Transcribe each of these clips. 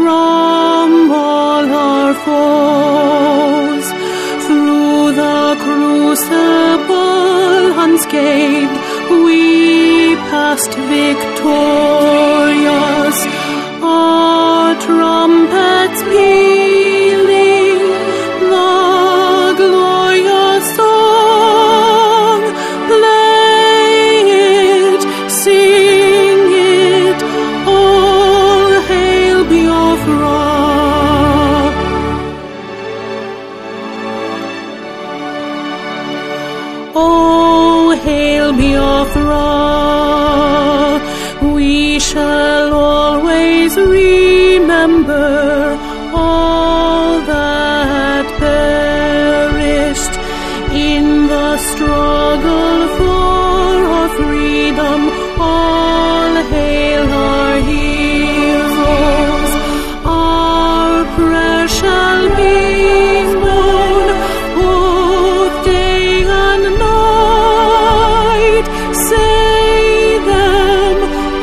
from all our foes. Through the crucible unscathed, we passed victorious. Our trumpets pealing, the glorious song, play it, sing it, all hail Biafra. Oh, hail Biafra, we shall always remember all that perished in the struggle for our freedom. All hail our heroes, our prayer shall be known both day and night. Say them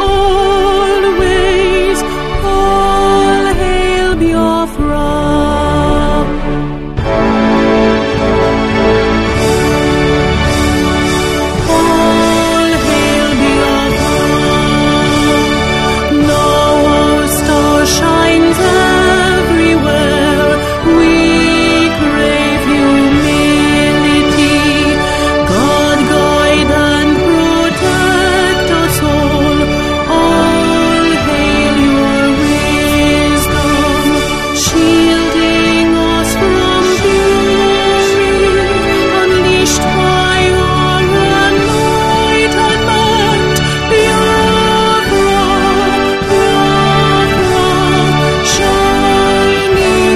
always, all hail Biafra. All hail Biafra. Now our star shines everywhere. We crave humility. God guide and protect us all. All hail your wisdom, shielding us from fury, unleashed by your enlightenment. Biafra, Biafra, shining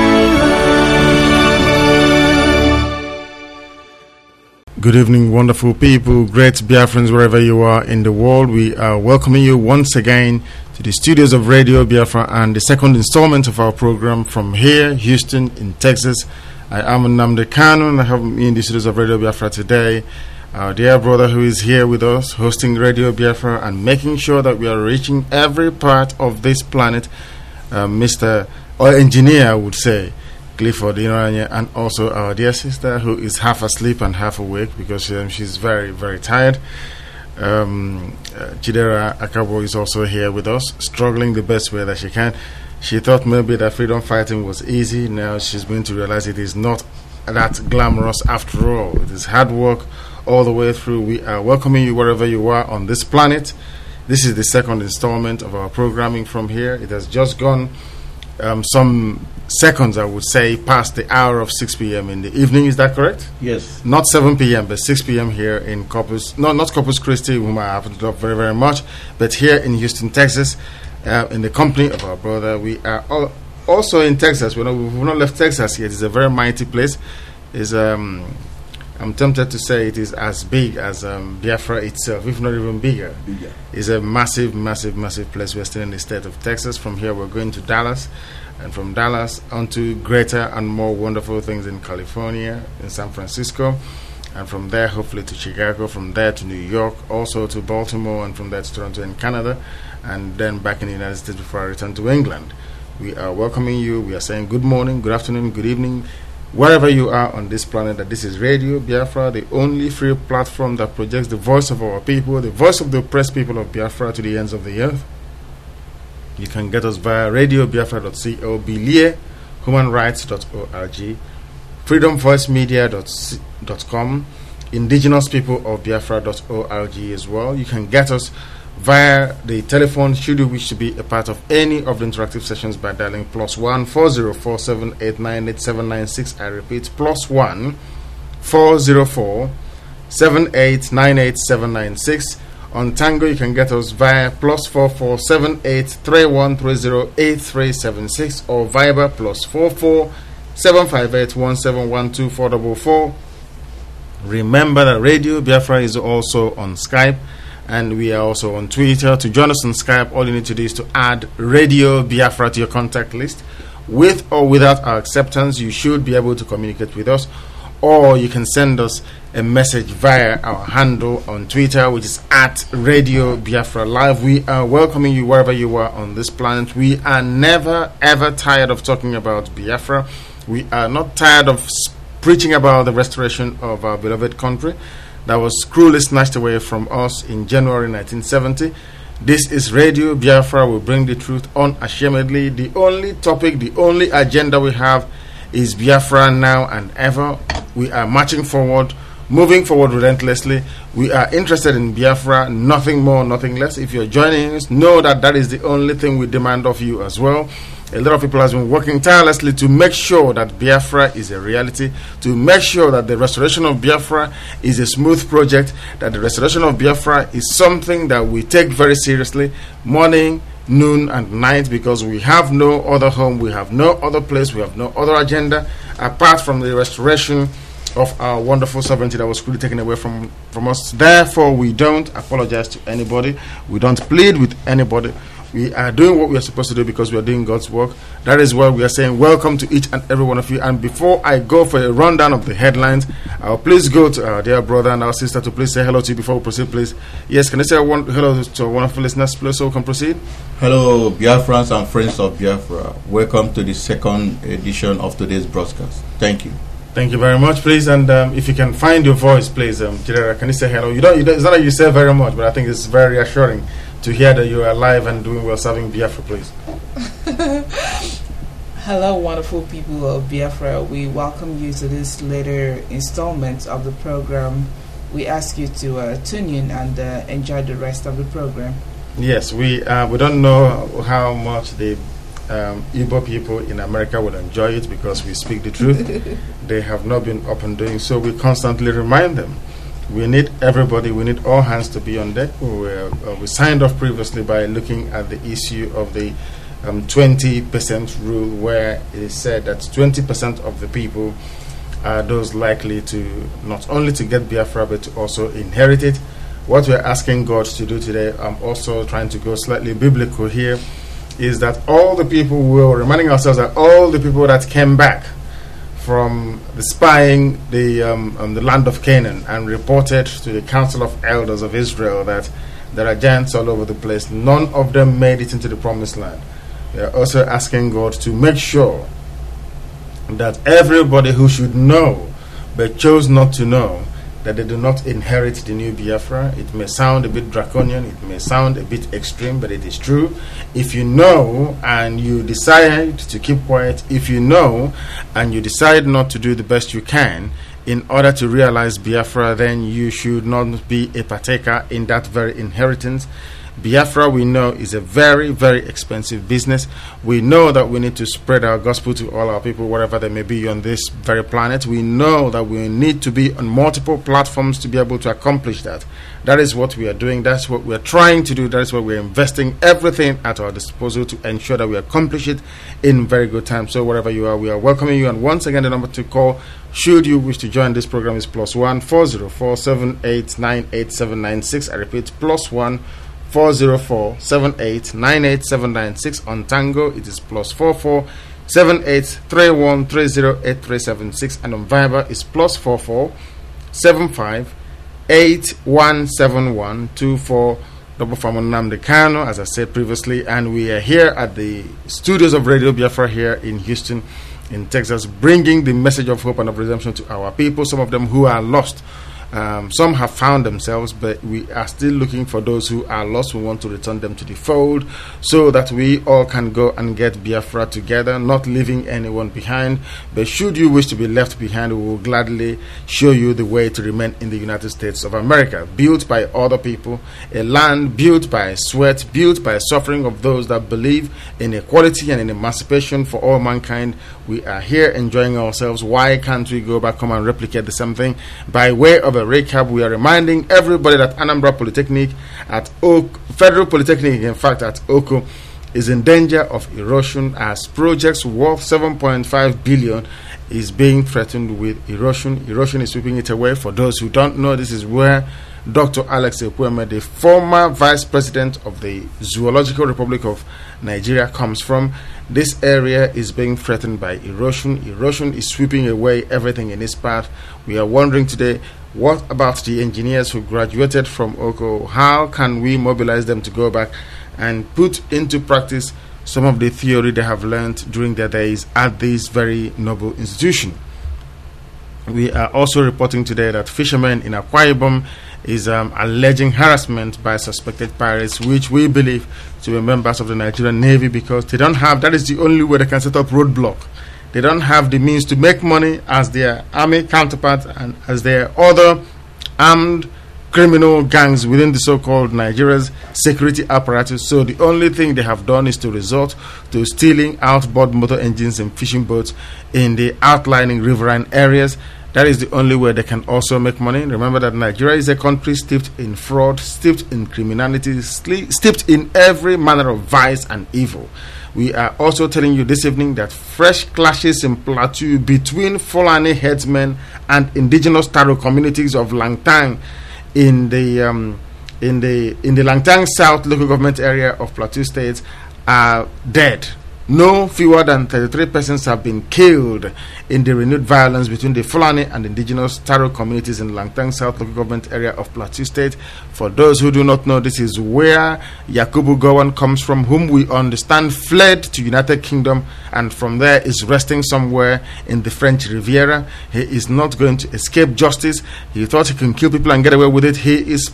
forever. Good evening, wonderful people, great Biafrans wherever you are in the world. We are welcoming you once again to the studios of Radio Biafra and the second installment of our program from here, Houston, in Texas. I am Nnamdi Kanu, and I have me in the studios of Radio Biafra today, our dear brother who is here with us, hosting Radio Biafra and making sure that we are reaching every part of this planet, Mr. or engineer, I would say, Clifford Iranye, and also our dear sister who is half asleep and half awake because she's very, very tired. Chidera Akabo is also here with us, struggling the best way that she can. She thought maybe that freedom fighting was easy. Now she's going to realize it is not that glamorous after all. It is hard work all the way through. We are welcoming you wherever you are on this planet. This is the second installment of our programming from here. It has just gone some seconds, I would say, past the hour of 6 p.m. in the evening. Is that correct? Yes. Not 7 p.m., but 6 p.m. here in Corpus. No, not Corpus Christi, whom I happen to love very, very much, but here in Houston, Texas, in the company of our brother. We are also in Texas. We've not left Texas yet. It's a very mighty place. I'm tempted to say it is as big as Biafra itself, if not even bigger. It's a massive, massive, massive place. We're still in the state of Texas. From here, we're going to Dallas, and from Dallas onto greater and more wonderful things in California, in San Francisco, and from there, hopefully, to Chicago, from there to New York, also to Baltimore, and from there to Toronto in Canada, and then back in the United States before I return to England. We are welcoming you. We are saying good morning, good afternoon, good evening, wherever you are on this planet. That this is Radio Biafra, the only free platform that projects the voice of our people, the voice of the oppressed people of Biafra to the ends of the earth. You can get us via radiobiafra.co, Bilie, humanrights.org, freedomvoicemedia.com, indigenouspeopleofbiafra.org as well. You can get us via the telephone should you wish to be a part of any of the interactive sessions by dialing +1 4047 898 796. I repeat, +1 404 7898 796. On Tango, you can get us via +44 783130 8376 or Viber +44 758 1712 444. Remember that Radio Biafra is also on Skype, and we are also on Twitter. To join us on Skype, all you need to do is to add Radio Biafra to your contact list. With or without our acceptance, you should be able to communicate with us. or you can send us a message via our handle on Twitter, which is at Radio Biafra Live. We are welcoming you wherever you are on this planet. We are never ever tired of talking about Biafra. We are not tired of preaching about the restoration of our beloved country that was cruelly snatched away from us in January 1970. This is Radio Biafra. We bring the truth unashamedly. The only topic, the only agenda we have is Biafra now and ever. We are marching forward, moving forward relentlessly. We are interested in Biafra, nothing more, nothing less. If you're joining us, know that that is the only thing we demand of you as well. A lot of people have been working tirelessly to make sure that Biafra is a reality, to make sure that the restoration of Biafra is a smooth project, that the restoration of Biafra is something that we take very seriously, morning, noon, and night, because we have no other home, we have no other place, we have no other agenda apart from the restoration of our wonderful sovereignty that was cruelly taken away from us. Therefore, we don't apologize to anybody, we don't plead with anybody. We are doing what we are supposed to do because we are doing God's work. That is why we are saying welcome to each and every one of you. And before I go for a rundown of the headlines, I'll please go to our dear brother and our sister to please say hello to you before we proceed, please. Yes, can I say hello to our wonderful listeners, please, so we can proceed? Hello, Biafrans and friends of Biafra. Welcome to the second edition of today's broadcast. Thank you. Thank you very much, please. And if you can find your voice, please, Jirera, can you say hello? It's not like you say very much, but I think it's very reassuring to hear that you are alive and doing well serving Biafra, please. Hello, wonderful people of Biafra. We welcome you to this later installment of the program. We ask you to tune in and enjoy the rest of the program. Yes, we don't know how much the Igbo people in America will enjoy it because we speak the truth. They have not been up and doing so. We constantly remind them. We need everybody, we need all hands to be on deck. We signed off previously by looking at the issue of the 20% rule, where it is said that 20% of the people are those likely to not only to get Biafra but to also inherit it. What we're asking God to do today, I'm also trying to go slightly biblical here, is that all the people, we're reminding ourselves that all the people that came back from the spying the land of Canaan and reported to the Council of Elders of Israel that there are giants all over the place, none of them made it into the promised land. They are also asking God to make sure that everybody who should know but chose not to know, that they do not inherit the new Biafra. It may sound a bit draconian, it may sound a bit extreme, but it is true. If you know and you decide to keep quiet, if you know and you decide not to do the best you can in order to realize Biafra, then you should not be a partaker in that very inheritance. Biafra, we know, is a very, very expensive business. We know that we need to spread our gospel to all our people, wherever they may be on this very planet. We know that we need to be on multiple platforms to be able to accomplish that. That is what we are doing. That's what we are trying to do. That is what we are investing everything at our disposal to ensure that we accomplish it in very good time. So wherever you are, we are welcoming you. And once again, the number to call, should you wish to join this program, is +1 404 7898 796. I repeat, +1 404 7898 796. On Tango, it is +44 78 31 30 8376, and on Viber is +44 75 8171 24 Double Famon Nnamdi Kanu, as I said previously. And we are here at the studios of Radio Biafra here in Houston, in Texas, bringing the message of hope and of redemption to our people, some of them who are lost. Some have found themselves, but we are still looking for those who are lost. We want to return them to the fold so that we all can go and get Biafra together, not leaving anyone behind. But should you wish to be left behind, we will gladly show you the way to remain in the United States of America, built by other people, a land built by sweat, built by suffering of those that believe in equality and in emancipation for all mankind. We are here enjoying ourselves. Why can't we go back home and replicate the same thing? By way of a recap, we are reminding everybody that Anambra Polytechnic at Federal Polytechnic, in fact at Oko, is in danger of erosion, as projects worth 7.5 billion is being threatened with erosion. Erosion is sweeping it away. For those who don't know, this is where Dr. Alex Ekwueme, the former vice president of the Zoological Republic of Nigeria, comes from. This area is being threatened by erosion. Erosion is sweeping away everything in its path. We are wondering today, what about the engineers who graduated from Oko? How can we mobilize them to go back and put into practice some of the theory they have learned during their days at this very noble institution? We are also reporting today that fishermen in Akwa Ibom is alleging harassment by suspected pirates, which we believe to be members of the Nigerian Navy, because they don't have, that is the only way they can set up roadblock. They don't have the means to make money as their army counterparts and as their other armed criminal gangs within the so-called Nigeria's security apparatus. So the only thing they have done is to resort to stealing outboard motor engines and fishing boats in the outlying riverine areas. That is the only way they can also make money. Remember that Nigeria is a country steeped in fraud, steeped in criminality, steeped in every manner of vice and evil. We are also telling you this evening that fresh clashes in Plateau between Fulani headsmen and indigenous Taro communities of Langtang in the Langtang South local government area of Plateau State are dead. No fewer than 33 persons have been killed in the renewed violence between the Fulani and indigenous Taro communities in Langtang South local government area of Plateau State. For those who do not know, this is where Yakubu Gowon comes from, whom we understand fled to United Kingdom and from there is resting somewhere in the French Riviera. He is not going to escape justice. He thought he can kill people and get away with it. He is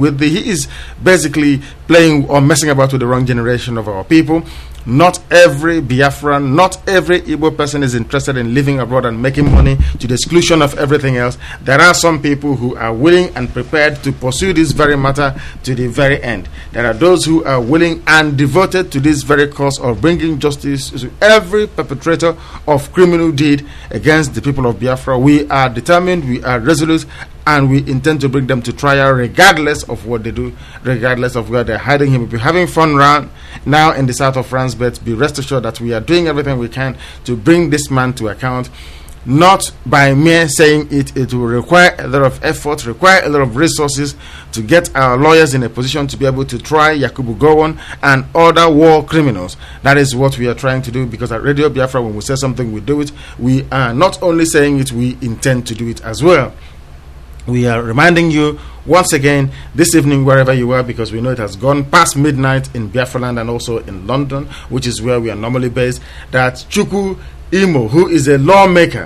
basically playing or messing about with the wrong generation of our people. Not every Biafran, not every Igbo person is interested in living abroad and making money to the exclusion of everything else. There are some people who are willing and prepared to pursue this very matter to the very end. There are those who are willing and devoted to this very cause of bringing justice to every perpetrator of criminal deed against the people of Biafra. We are determined, we are resolute, and we intend to bring them to trial regardless of what they do, regardless of where they're hiding him. We'll be having fun now in the south of France, but be rest assured that we are doing everything we can to bring this man to account. Not by mere saying it. It will require a lot of effort, require a lot of resources to get our lawyers in a position to be able to try Yakubu Gowon and other war criminals. That is what we are trying to do, because at Radio Biafra, when we say something, we do it. We are not only saying it, we intend to do it as well. We are reminding you once again this evening, wherever you are, because we know it has gone past midnight in Biafra land and also in London, which is where we are normally based, that Chukwu Imo, who is a lawmaker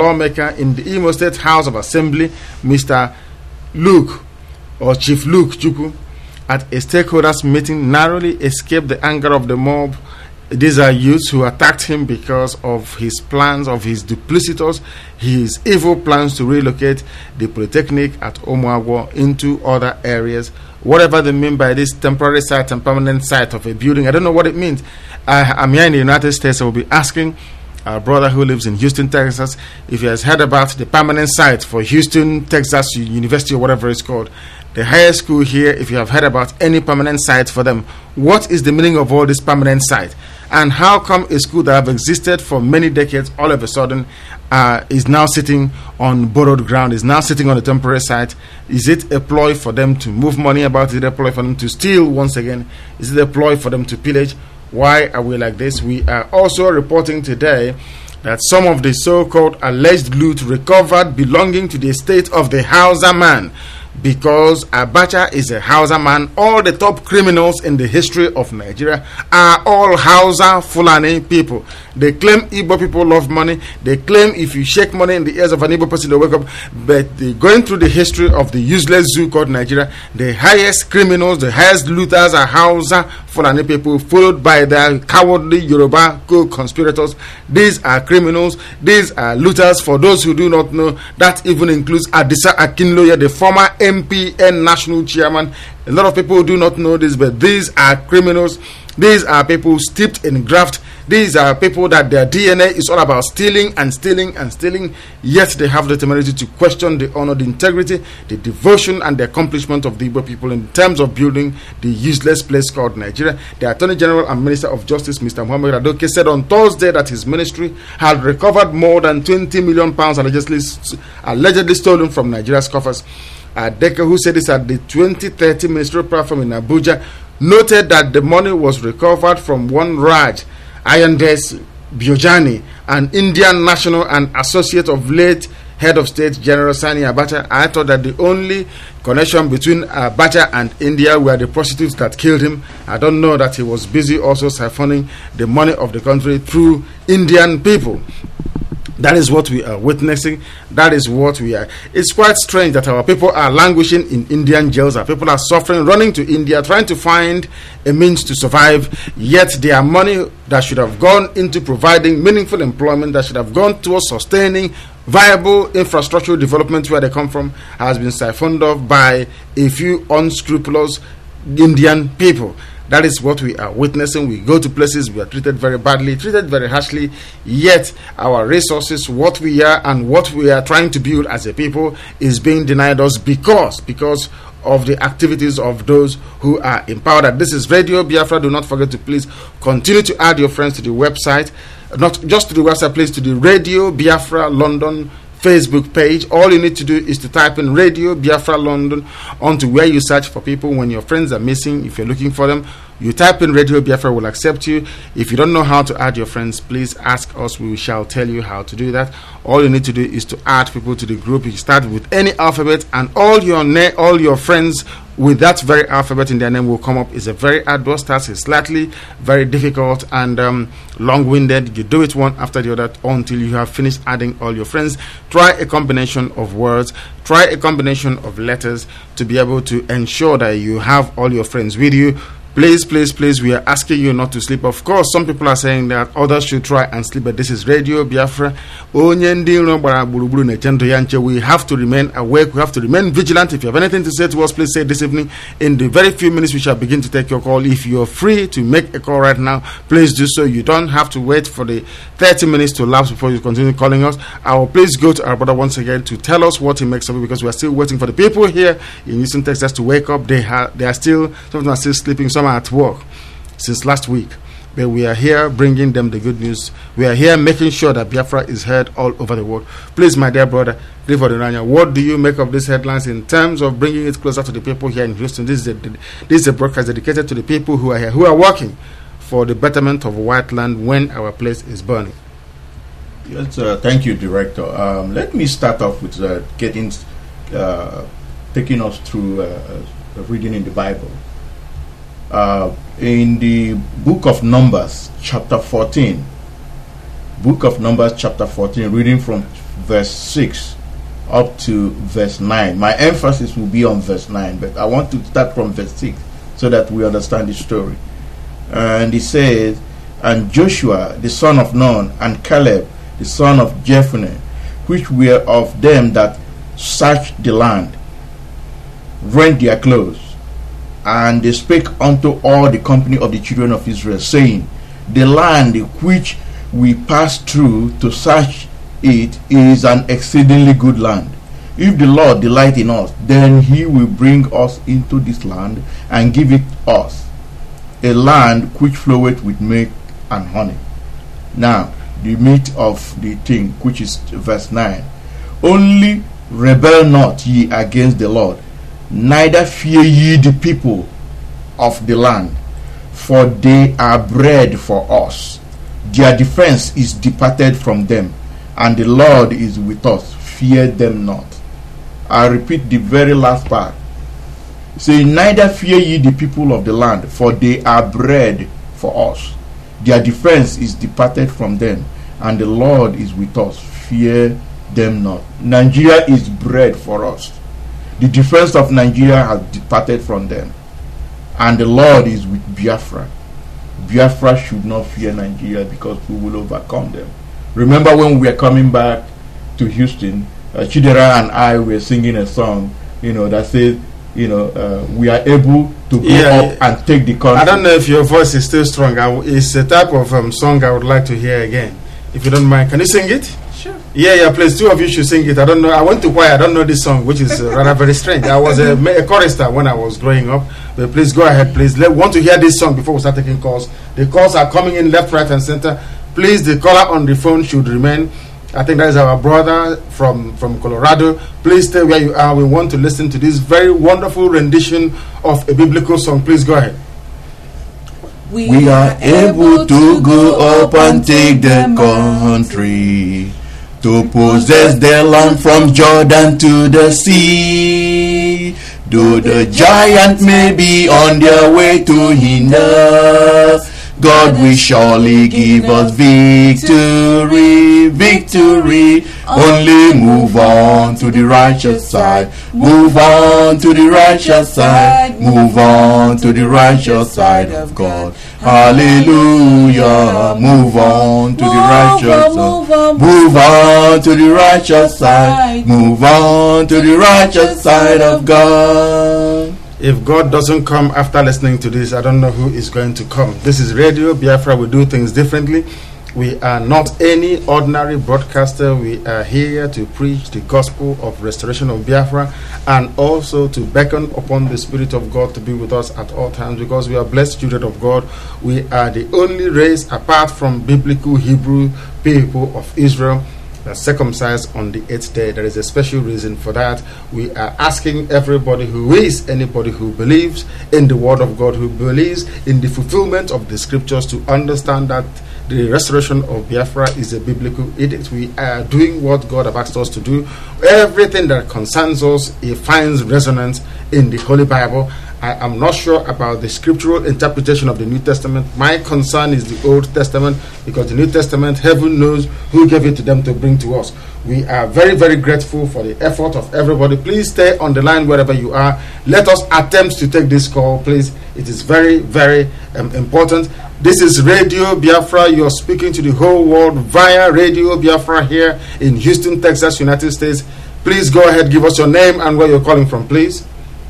in the Imo State House of Assembly, Mr. Luke, or Chief Luke Chukwu, at a stakeholders meeting narrowly escaped the anger of the mob. These are youths who attacked him because of his plans, of his duplicitous, his evil plans to relocate the Polytechnic at Omuagwo into other areas. Whatever they mean by this temporary site and permanent site of a building, I don't know what it means. I'm here in the United States. I will be asking our brother who lives in Houston, Texas, if he has heard about the permanent site for Houston, Texas University, or whatever it's called. The higher school here, if you have heard about any permanent site for them, what is the meaning of all this permanent site? And how come a school that have existed for many decades all of a sudden is now sitting on borrowed ground, is now sitting on a temporary site? Is it a ploy for them to move money about? Is it a ploy for them to steal once again? Is it a ploy for them to pillage? Why are we like this? We are also reporting today that some of the so-called alleged loot recovered belonging to the estate of the Hausa man, because Abacha is a Hausa man. All the top criminals in the history of Nigeria are all Hausa Fulani people. They claim Igbo people love money. They claim if you shake money in the ears of an Igbo person, they wake up. But going through the history of the useless zoo called Nigeria, the highest criminals, the highest looters are Hausa Fulani people, followed by their cowardly Yoruba co-conspirators. These are criminals. These are looters. For those who do not know, that even includes Adisa Akinloye, the former MPN national chairman. A lot of people do not know this, but these are criminals. These are people steeped in graft. These are people that their DNA is all about stealing and stealing and stealing, yet they have the temerity to question the honor, the integrity, the devotion, and the accomplishment of the Igbo people in terms of building the useless place called Nigeria. The Attorney General and Minister of Justice, Mr. Muhammad Adoke, said on Thursday that his ministry had recovered more than £20 million allegedly stolen from Nigeria's coffers. Adeka, who said this at the 2030 ministerial platform in Abuja, noted that the money was recovered from one Raj Ayandes Biojani, an Indian national and associate of late head of state General Sani Abacha. I thought that the only connection between Abacha and India were the prostitutes that killed him. I don't know that he was busy also siphoning the money of the country through Indian people. That is what we are witnessing. That is what we are. It's quite strange that our people are languishing in Indian jails. Our people are suffering, running to India, trying to find a means to survive. Yet their money that should have gone into providing meaningful employment, that should have gone towards sustaining viable infrastructural development where they come from, has been siphoned off by a few unscrupulous Indian people. That is what we are witnessing. We go to places, we are treated very badly, treated very harshly, yet our resources, what we are and what we are trying to build as a people is being denied us because of the activities of those who are in power. This is Radio Biafra. Do not forget to please continue to add your friends to the website, not just to the website, please to the Radio Biafra London Facebook page. All you need to do is to type in Radio Biafra London onto where you search for people when your friends are missing. If you're looking for them, you type in Radio Biafra, will accept you. If you don't know how to add your friends, please ask us. We shall tell you how to do that. All you need to do is to add people to the group. You start with any alphabet, and all your friends with that very alphabet in their name will come up. It's a very arduous task. It's slightly very difficult and long-winded. You do it one after the other until you have finished adding all your friends. Try a combination of words. Try a combination of letters to be able to ensure that you have all your friends with you. Please, please, please, we are asking you not to sleep. Of course, some people are saying that others should try and sleep, but this is Radio Biafra. We have to remain awake. We have to remain vigilant. If you have anything to say to us, please say this evening. In the very few minutes, we shall begin to take your call. If you're free to make a call right now, please do so. You don't have to wait for the 30 minutes to lapse before you continue calling us. I will please go to our brother once again to tell us what he makes of it, because we are still waiting for the people here in Houston, Texas to wake up. They are still, some of them are still sleeping, some are at work since last week. But we are here bringing them the good news. We are here making sure that Biafra is heard all over the world. Please, my dear brother, what do you make of these headlines in terms of bringing it closer to the people here in Houston? This is a broadcast dedicated to the people who are here, who are working for the betterment of white land when our place is burning. Yes, thank you, Director. Let me start off with taking us through reading in the Bible. In the book of Numbers, chapter 14, reading from verse 6 up to verse 9. My emphasis will be on verse 9, but I want to start from verse 6 so that we understand the story. And he says, and Joshua the son of Nun, and Caleb the son of Jephunneh, which were of them that searched the land, rent their clothes. And they spake unto all the company of the children of Israel, saying, the land which we passed through to search it is an exceedingly good land. If the Lord delight in us, then he will bring us into this land and give it us, a land which floweth with milk and honey. Now, the meat of the thing, which is verse 9. Only rebel not ye against the Lord, neither fear ye the people of the land, for they are bread for us. Their defense is departed from them, and the Lord is with us. Fear them not. I repeat the very last part. Say, neither fear ye the people of the land, for they are bread for us. Their defense is departed from them, and the Lord is with us. Fear them not. Nigeria is bread for us. The defense of Nigeria has departed from them, and the Lord is with Biafra. Biafra should not fear Nigeria, because we will overcome them. Remember when we were coming back to Houston, Chidera and I were singing a song, that says, we are able to go up and take the country. I don't know if your voice is still strong. It's a type of song I would like to hear again. If you don't mind, can you sing it? Sure. Yeah, please, two of you should sing it. I don't know. I went to choir. I don't know this song, which is rather very strange. I was a chorister when I was growing up. But please go ahead, please. Want to hear this song before we start taking calls. The calls are coming in left, right, and center. Please, the caller on the phone should remain I think that is our brother from Colorado. Please stay where you are. We want to listen to this very wonderful rendition of a biblical song. Please go ahead. We are able to go up and take the country, to possess the land from Jordan to the sea. Though the giant may be on their way to hinder, God will surely give us victory, victory. Only move on to the righteous side, move on to the righteous side, move on to the righteous side of God. Hallelujah. Move on to the righteous side, move on to the righteous side, move on to the righteous side of God. If God doesn't come after listening to this, I don't know who is going to come. This is Radio Biafra. We do things differently. We are not any ordinary broadcaster. We are here to preach the gospel of restoration of Biafra, and also to beckon upon the Spirit of God to be with us at all times, because we are blessed children of God. We are the only race, apart from biblical Hebrew people of Israel, that's circumcised on the 8th day. There is a special reason for that. We are asking everybody anybody who believes in the word of God, who believes in the fulfillment of the scriptures, to understand that the restoration of Biafra is a biblical edict. We are doing what God has asked us to do. Everything that concerns us, it finds resonance in the Holy Bible. I am not sure about the scriptural interpretation of the New Testament. My concern is the Old Testament, because the New Testament, heaven knows who gave it to them to bring to us. We are very, very grateful for the effort of everybody. Please stay on the line wherever you are. Let us attempt to take this call, please. It is very, very important. This is Radio Biafra. You're speaking to the whole world via Radio Biafra here in Houston, Texas, United States. Please go ahead, give us your name and where you're calling from, please.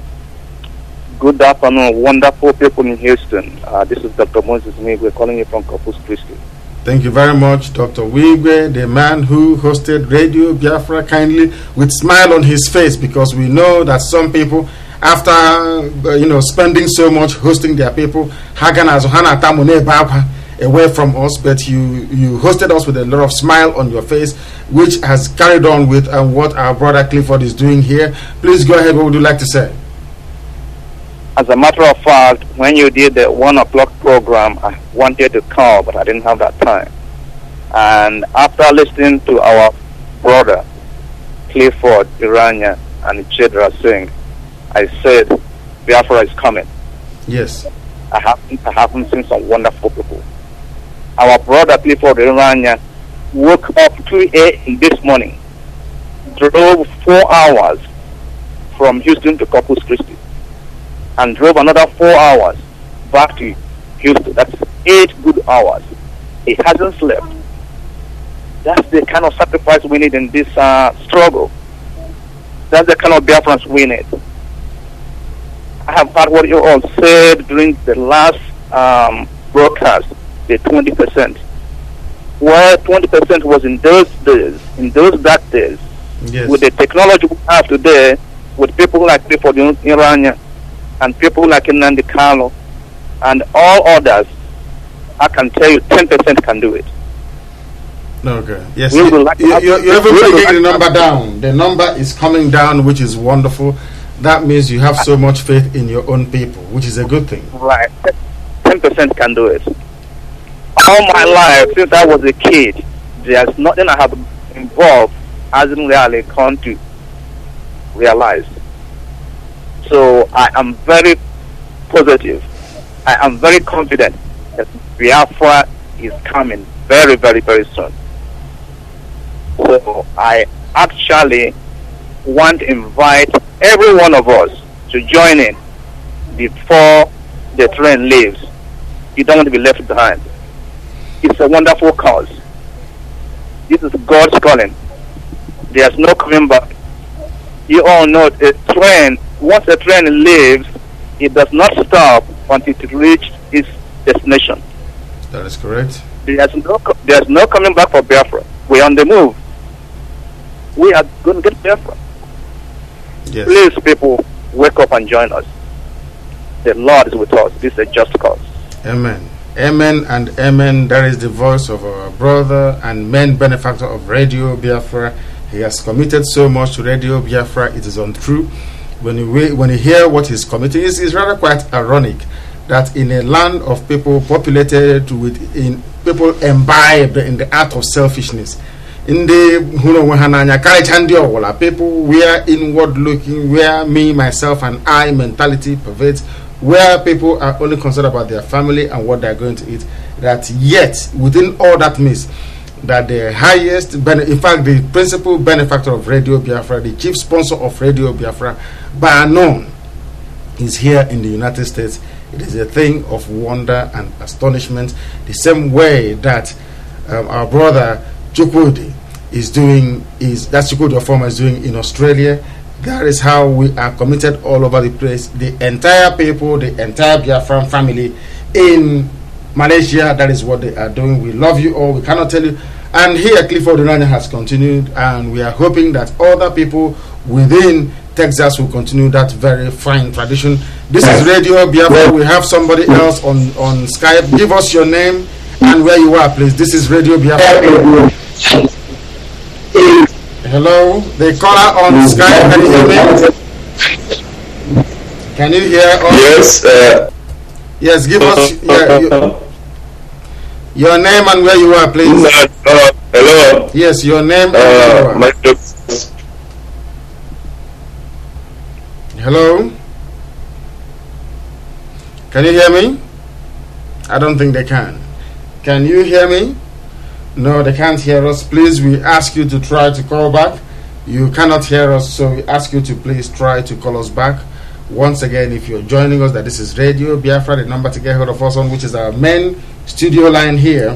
Good afternoon, wonderful people in Houston. This is Dr. Moses Wigwe calling you from Corpus Christi. Thank you very much, Dr. Wigwe, the man who hosted Radio Biafra kindly with smile on his face, because we know that some people, after spending so much hosting their people, away from us, but you hosted us with a lot of smile on your face, which has carried on with what our brother Clifford is doing here. Please go ahead. What would you like to say? As a matter of fact, when you did the 1 o'clock program, I wanted to call, but I didn't have that time. And after listening to our brother Clifford Irania and Chedra Singh, I said, Biafra is coming. Yes. I haven't seen some wonderful people. Our brother Clifford Irania woke up 2 a.m. this morning, drove 4 hours from Houston to Corpus Christi, and drove another 4 hours back to Houston. That's 8 good hours. He hasn't slept. That's the kind of sacrifice we need in this struggle. That's the kind of Biafrans we need. I have heard what you all said during the last broadcast, the 20%. Where 20% was in those days, in those dark days, yes. With the technology we have today, with people like Clifford Irania and people like Nnamdi Kanu and all others, I can tell you 10% can do it. Okay. Yes. You're even taking the number down. The number is coming down, which is wonderful. That means you have so much faith in your own people, which is a good thing. Right. 10% can do it. All my life, since I was a kid, there's nothing I have involved hasn't really come to realize. So I am very positive. I am very confident that Biafra is coming very, very, very soon. So I actually want to invite every one of us to join in before the train leaves. You don't want to be left behind. It's a wonderful cause. This is God's calling. There's no coming back. You all know a train, once a train leaves, it does not stop until it reaches its destination. That is correct. There's no coming back for Biafra. We're on the move. We are going to get Biafra. Yes. Please, people, wake up and join us. The Lord is with us. This is a just cause. Amen. Amen and amen. That is the voice of our brother and main benefactor of Radio Biafra. He has committed so much to Radio Biafra, it is untrue. When you hear what he's committing, it's rather quite ironic that in a land of people populated with people imbibed in the act of selfishness, in the people where inward looking, where me, myself, and I mentality pervades, where people are only concerned about their family and what they're going to eat, that yet within all that means that the highest in fact the principal benefactor of Radio Biafra, the chief sponsor of Radio Biafra, bar none, is here in the United States. It is a thing of wonder and astonishment, the same way that our brother Chukwudi is doing, that's Chukwudi Ofoma is doing in Australia. That is how we are committed all over the place. The entire people, the entire Biafran family in Malaysia, that is what they are doing. We love you all. We cannot tell you. And here, Clifford Onanya has continued, and we are hoping that other people within Texas will continue that very fine tradition. This is Radio Biafra. We have somebody else on Skype. Give us your name and where you are, please. This is Radio Biafra. Hello, the caller on Skype. Can you hear me? Can you hear us? Yes. Yes, give us your name and where you are, please. Hello. Yes, your name and where you are. Hello? Can you hear me? I don't think they can. Can you hear me? No, they can't hear us. Please, we ask you to try to call back. You cannot hear us, so we ask you to please try to call us back. Once again, if you're joining us, that this is Radio Biafra, the number to get hold of us on, which is our main studio line here,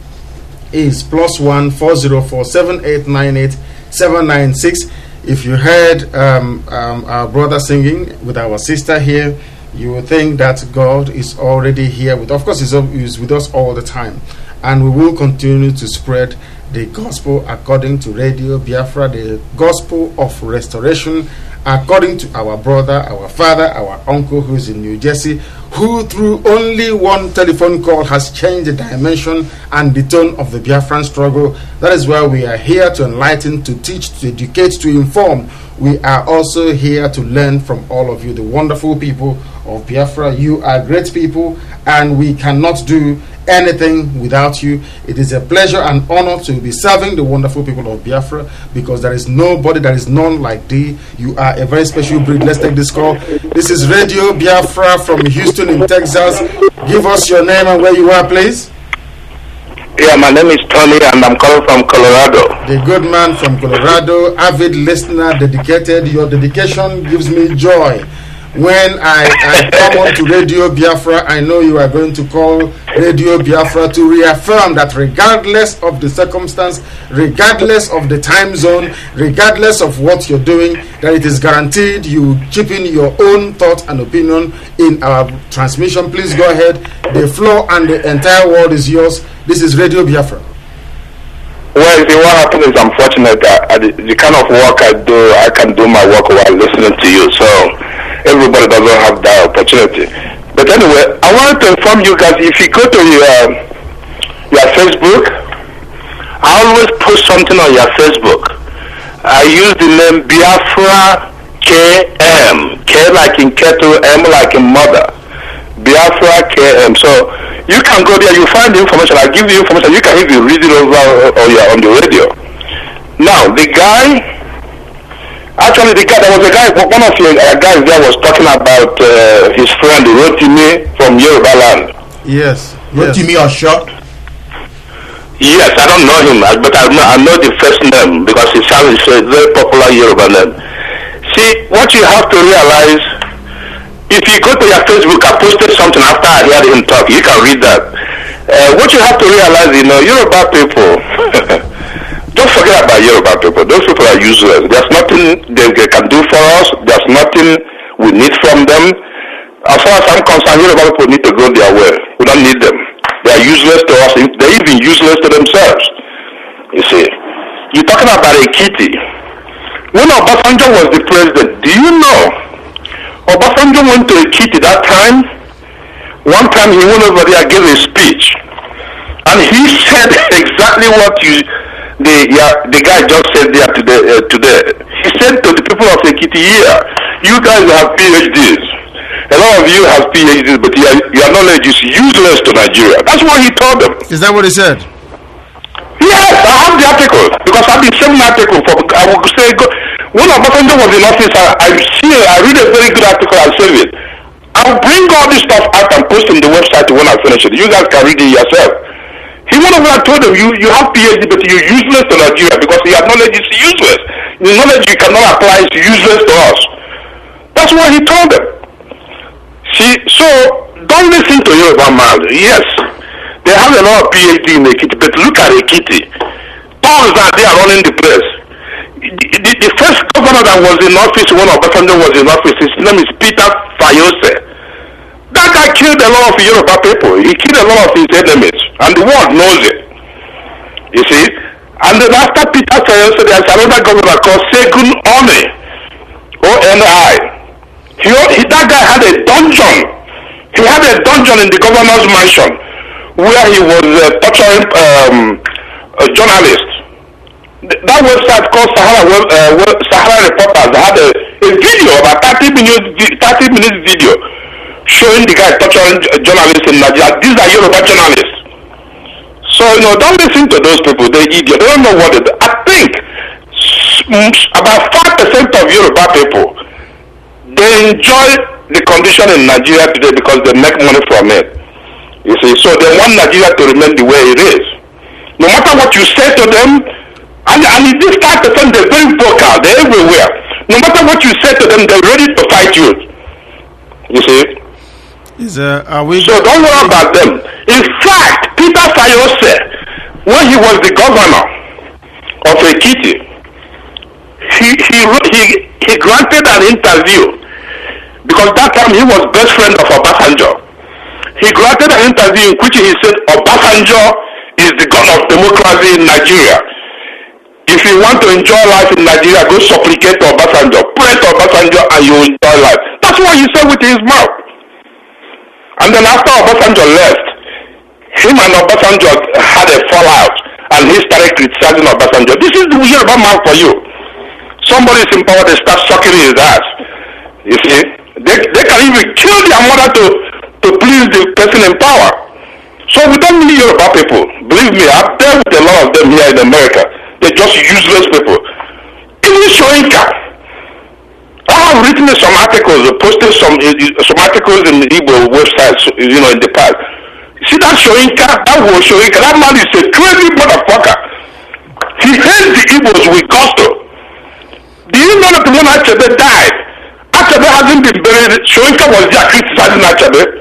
is +1 404 7898 796. If you heard our brother singing with our sister here, you will think that God is already here with. Of course, He's with us all the time, and we will continue to spread the gospel according to Radio Biafra, the gospel of restoration, according to our brother, our father, our uncle who is in New Jersey, who through only one telephone call has changed the dimension and the tone of the Biafran struggle. That is why we are here to enlighten, to teach, to educate, to inform. We are also here to learn from all of you, the wonderful people of Biafra. You are great people, and we cannot do anything without you. It is a pleasure and honor to be serving the wonderful people of Biafra, because there is nobody, there is none like thee. You are a very special breed. Let's take this call. This is Radio Biafra from Houston in Texas. Give us your name and where you are, please. Yeah, my name is Tony, and I'm calling from Colorado. The good man from Colorado, avid listener, dedicated. Your dedication gives me joy. When I come on to Radio Biafra, I know you are going to call Radio Biafra to reaffirm that regardless of the circumstance, regardless of the time zone, regardless of what you're doing, that it is guaranteed you chip in your own thought and opinion in our transmission. Please go ahead. The floor and the entire world is yours. This is Radio Biafra. Well, see, what happens is I'm fortunate that the kind of work I do, I can do my work while listening to you. So everybody doesn't have that opportunity. But anyway, I wanted to inform you guys, if you go to your Facebook, I always post something on your Facebook. I use the name Biafra KM. K like in kettle, M like in mother. Biafra KM. So you can go there, you find the information. I give you information. You can even read it over on the radio. Now, the guy, there was a guy, one of your guys there was talking about his friend Rotimi from Yoruba land. Yes. Rotimi Osho? Yes, I don't know him, but I know the first name because it sounds a very popular Yoruba name. See, what you have to realize, if you go to your Facebook, I posted something after I heard him talk. You can read that. What you have to realize, Yoruba people, don't forget about Yoruba people. Those people are useless. There's nothing they can do for us. There's nothing we need from them. As far as I'm concerned, Yoruba people need to go their way. We don't need them. They are useless to us. They're even useless to themselves. You see. You're talking about Ekiti. When Obasanjo was the president, do you know Obasanjo went to Ekiti that time? one time he went over there and gave a speech, and he said exactly what the guy just said there today. He said to the people of Ekiti, "Here, you guys have PhDs. A lot of you have PhDs, but your knowledge is useless to Nigeria." That's what he told them. Is that what he said? Yes, I have the article because I've been saving the article for. I would say when Obasanjo was in office, I read a very good article and save it. I'll bring all this stuff out and post on the website when I finish it. You guys can read it yourself. He went over and told them, you have PhD, but you're useless to Nigeria because your knowledge is useless. The knowledge you cannot apply is useless to us. That's what he told them. See, so don't listen to Yoruba man. Yes, they have a lot of PhD in Ekiti, but look at Ekiti. Those that they are running the place. The first governor that was in office when Obasanjo was in office, his name is Peter Fayose. That guy killed a lot of Yoruba people. He killed a lot of his enemies, and the world knows it. You see? And then after Peter Fayose, there's another governor called Segun Oni, O-N-I. That guy had a dungeon. He had a dungeon in the governor's mansion where he was torturing journalists. That website called Sahara Reporters had a video, about 30 minutes video, showing the guy torturing journalists in Nigeria. These are Yoruba journalists. So, don't listen to those people. They're idiots. They don't know what it is. I think about 5% of Yoruba people, they enjoy the condition in Nigeria today because they make money from it. You see, so they want Nigeria to remain the way it is. No matter what you say to them, and in this 5%, they're very vocal. They're everywhere. No matter what you say to them, they're ready to fight you. You see? So don't worry about them. In fact, Peter Fayose, when he was the governor of Ekiti, he granted an interview because that time he was best friend of Obasanjo. He granted an interview in which he said Obasanjo is the god of democracy in Nigeria. If you want to enjoy life in Nigeria, go supplicate to Obasanjo, pray to Obasanjo, and you will enjoy life. That's what he said with his mouth. And then after Obasanjo left, him and Obasanjo had a fallout, and he started criticizing Obasanjo. This is the Yoruba man for you. Somebody's in power, they start sucking his ass. You see, they can even kill their mother to please the person in power. So we don't need Yoruba people. Believe me, I've dealt with a lot of them here in America. They're just useless people. Even Soyinka, I have written some articles, posted some articles in the Igbo websites, in the past. See that Soyinka, that man is a crazy motherfucker. He hates the Igbos with gusto. Do you know that when Achebe died, Achebe hasn't been buried, Soyinka was there criticizing Achebe?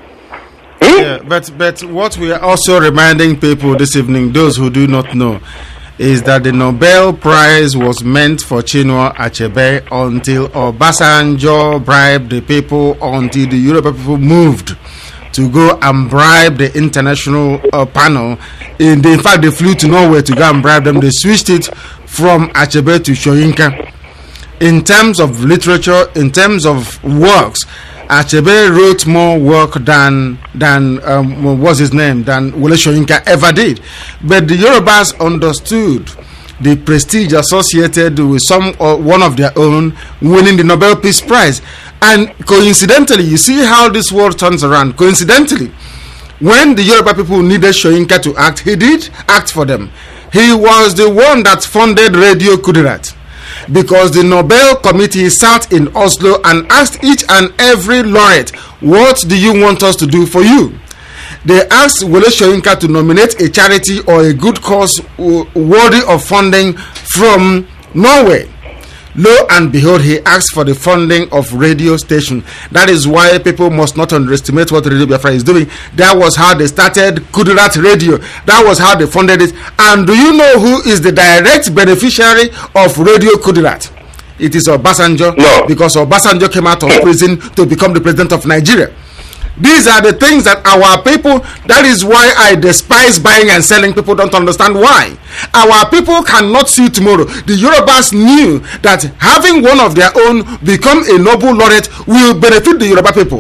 Yeah, but what we are also reminding people this evening, those who do not know, is that the Nobel Prize was meant for Chinua Achebe until Obasanjo bribed the people, until the Yoruba people moved to go and bribe the international panel. In fact, they flew to Norway to go and bribe them. They switched it from Achebe to Soyinka. In terms of literature, in terms of works, Achebe wrote more work than what's his name, than Wole Soyinka ever did. But the Yorubas understood the prestige associated with one of their own winning the Nobel Peace Prize. And coincidentally, you see how this world turns around. Coincidentally, when the Yoruba people needed Soyinka to act, he did act for them. He was the one that funded Radio Kudirat, because the Nobel Committee sat in Oslo and asked each and every laureate, what do you want us to do for you? They asked Wole Soyinka to nominate a charity or a good cause worthy of funding from Norway. Lo and behold, he asked for the funding of radio station. That is why people must not underestimate what Radio Biafra is doing. That was how they started Kudirat Radio. That was how they funded it. And do you know who is the direct beneficiary of Radio Kudirat? It is Obasanjo. No. Because Obasanjo came out of prison to become the president of Nigeria. These are the things that our people, that is why I despise buying and selling. People don't understand why. Our people cannot see tomorrow. The Yorubas knew that having one of their own become a noble laureate will benefit the Yoruba people.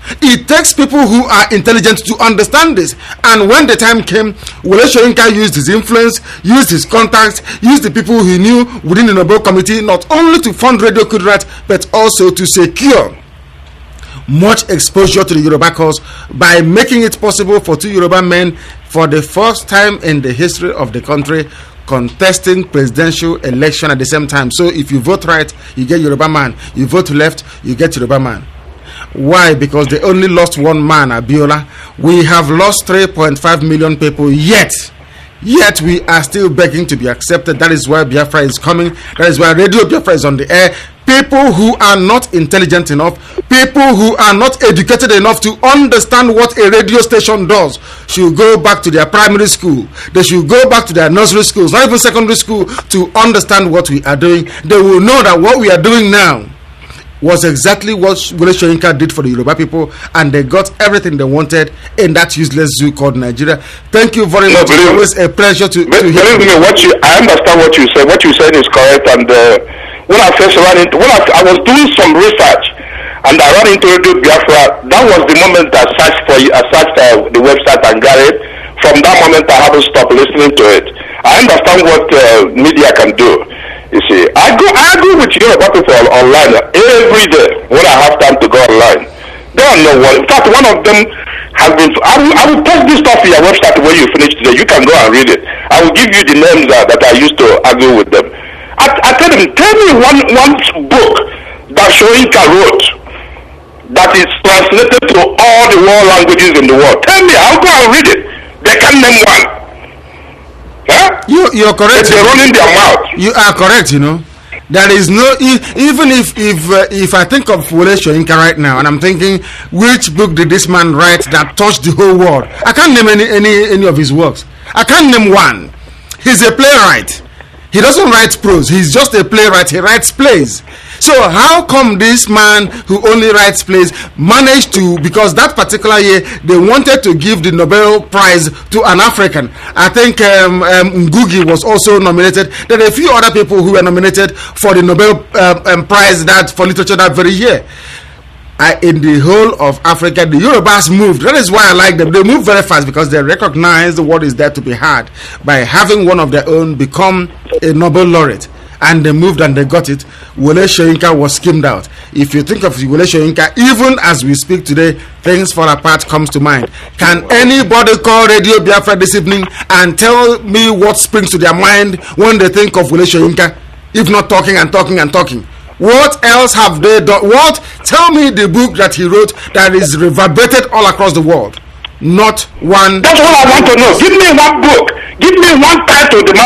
It takes people who are intelligent to understand this. And when the time came, Wole Soyinka used his influence, used his contacts, used the people he knew within the Nobel Committee, not only to fund Radio Kudrat, but also to secure much exposure to the Yoruba cause by making it possible for two Yoruba men, for the first time in the history of the country, contesting presidential election at the same time. So if you vote right, you get Yoruba man. You vote left, you get Yoruba man. Why? Because they only lost one man, Abiola. We have lost 3.5 million people yet we are still begging to be accepted. That is why Biafra is coming. That is why Radio Biafra is on the air. People who are not intelligent enough, people who are not educated enough to understand what a radio station does, should go back to their primary school. They should go back to their nursery schools, not even secondary school, to understand what we are doing. They will know that what we are doing now was exactly what Wole Soyinka did for the Yoruba people, and they got everything they wanted in that useless zoo called Nigeria. Thank you very much. It's always a pleasure to hear. Believe me, I understand what you said. What you said is correct. And when I first ran into, I was doing some research, and I ran into Radio Biafra. That was the moment I searched the website and got it. From that moment, I haven't stopped listening to it. I understand what media can do. You see, I agree with you about people online every day when I have time to go online. They don't know what. In fact, one of them has been. I will post this stuff on your website when you finish today. You can go and read it. I will give you the names that I used to argue with them. I tell them, tell me one book that Soyinka wrote that is translated to all the world languages in the world. Tell me, I'll go and read it. They can't name one. Huh? You're correct. They're running their mouth. You are correct. There is no, even if I think of Wole Soyinka right now, and I'm thinking, which book did this man write that touched the whole world? I can't name any of his works. I can't name one. He's a playwright. He doesn't write prose. He's just a playwright. He writes plays. So how come this man who only writes plays managed to, because that particular year they wanted to give the Nobel Prize to an African. I think Ngugi was also nominated. There are a few other people who were nominated for the Nobel Prize for literature that very year. In the whole of Africa, the Yorubas moved. That is why I like them. They move very fast because they recognize what is there to be had by having one of their own become a Nobel laureate. And they moved and they got it. Wole Soyinka was skimmed out. If you think of Wole Soyinka, even as we speak today, things fall apart comes to mind. Can anybody call Radio Biafra this evening and tell me what springs to their mind when they think of Wole Soyinka? If not talking and talking and talking. What else have they done? What? Tell me the book that he wrote that is reverberated all across the world. Not one. That's what I want to know. Give me one book. Give me one title of the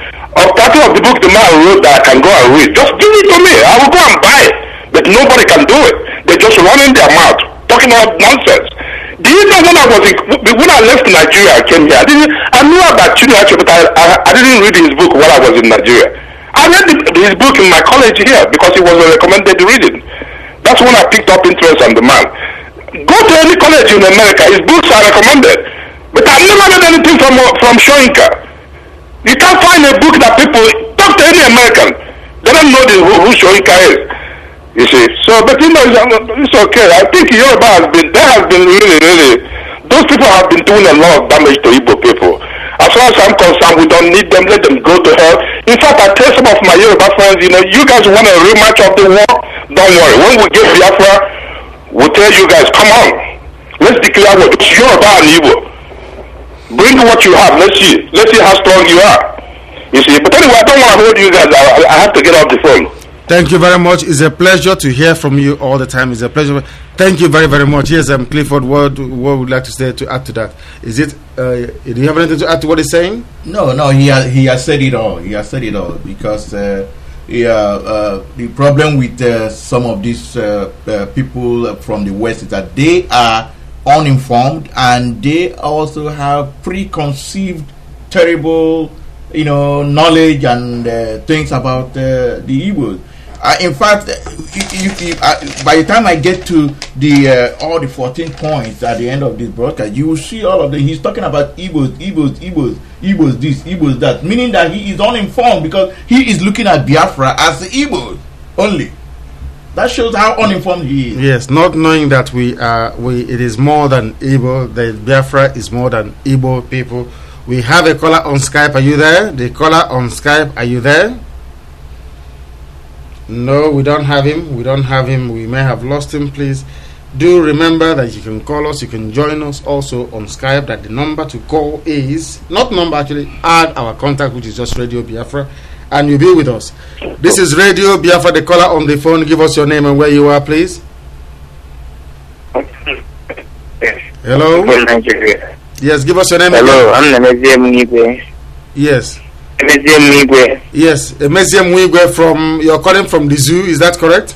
book the man wrote that I can go and read. Just give it to me. I will go and buy it. But nobody can do it. They're just running their mouth, talking about nonsense. Do you know when I left Nigeria, I came here, I knew about Chinedu, but I didn't read his book while I was in Nigeria. I read his book in my college here because it was a recommended reading. That's when I picked up interest on the man. Go to any college in America, his books are recommended. But I've never read anything from Soyinka. You can't find a book that people talk to any American. They don't know who Soyinka is. You see. So, but it's okay. I think Yoruba has been really, those people have been doing a lot of damage to Igbo people. As far as I'm concerned, we don't need them. Let them go to hell. In fact, I tell some of my Yoruba friends, you guys want a rematch of the war? Don't worry. When we get Biafra, we'll tell you guys, come on. Let's declare what it's Yoruba and Igbo. Bring what you have. Let's see. Let's see how strong you are. You see. But anyway, I don't want to hold you guys. I have to get off the phone. Thank you very much. It's a pleasure to hear from you all the time. It's a pleasure. Thank you very, very much. Yes, Clifford, what would you like to say to add to that? Is it, do you have anything to add to what he's saying? No, he has said it all. He has said it all because the problem with some of these people from the West is that they are uninformed and they also have preconceived terrible, knowledge and things about the Igbos. In fact, by the time I get to the all the 14 points at the end of this broadcast, you will see all of them. He's talking about Igbos this, Igbos that, meaning that he is uninformed because he is looking at Biafra as the Igbos only. That shows how uninformed he is. Yes, not knowing that it is more than Igbo, that Biafra is more than Igbo people. We have a caller on Skype. Are you there? The caller on Skype, are you there? No, we don't have him. We don't have him. We may have lost him. Please do remember that you can call us. You can join us also on Skype. That the number to call is not number, actually add our contact, which is just Radio Biafra, and you'll be with us. This is Radio Biafra. The caller on the phone. Give us your name and where you are, please. Hello. Yes, give us your name. Hello, again. I'm Nemezia Mwigwe. Yes. Nemezia Mwigwe. Yes, Emezia Mwigwe from, you're calling from the zoo, is that correct?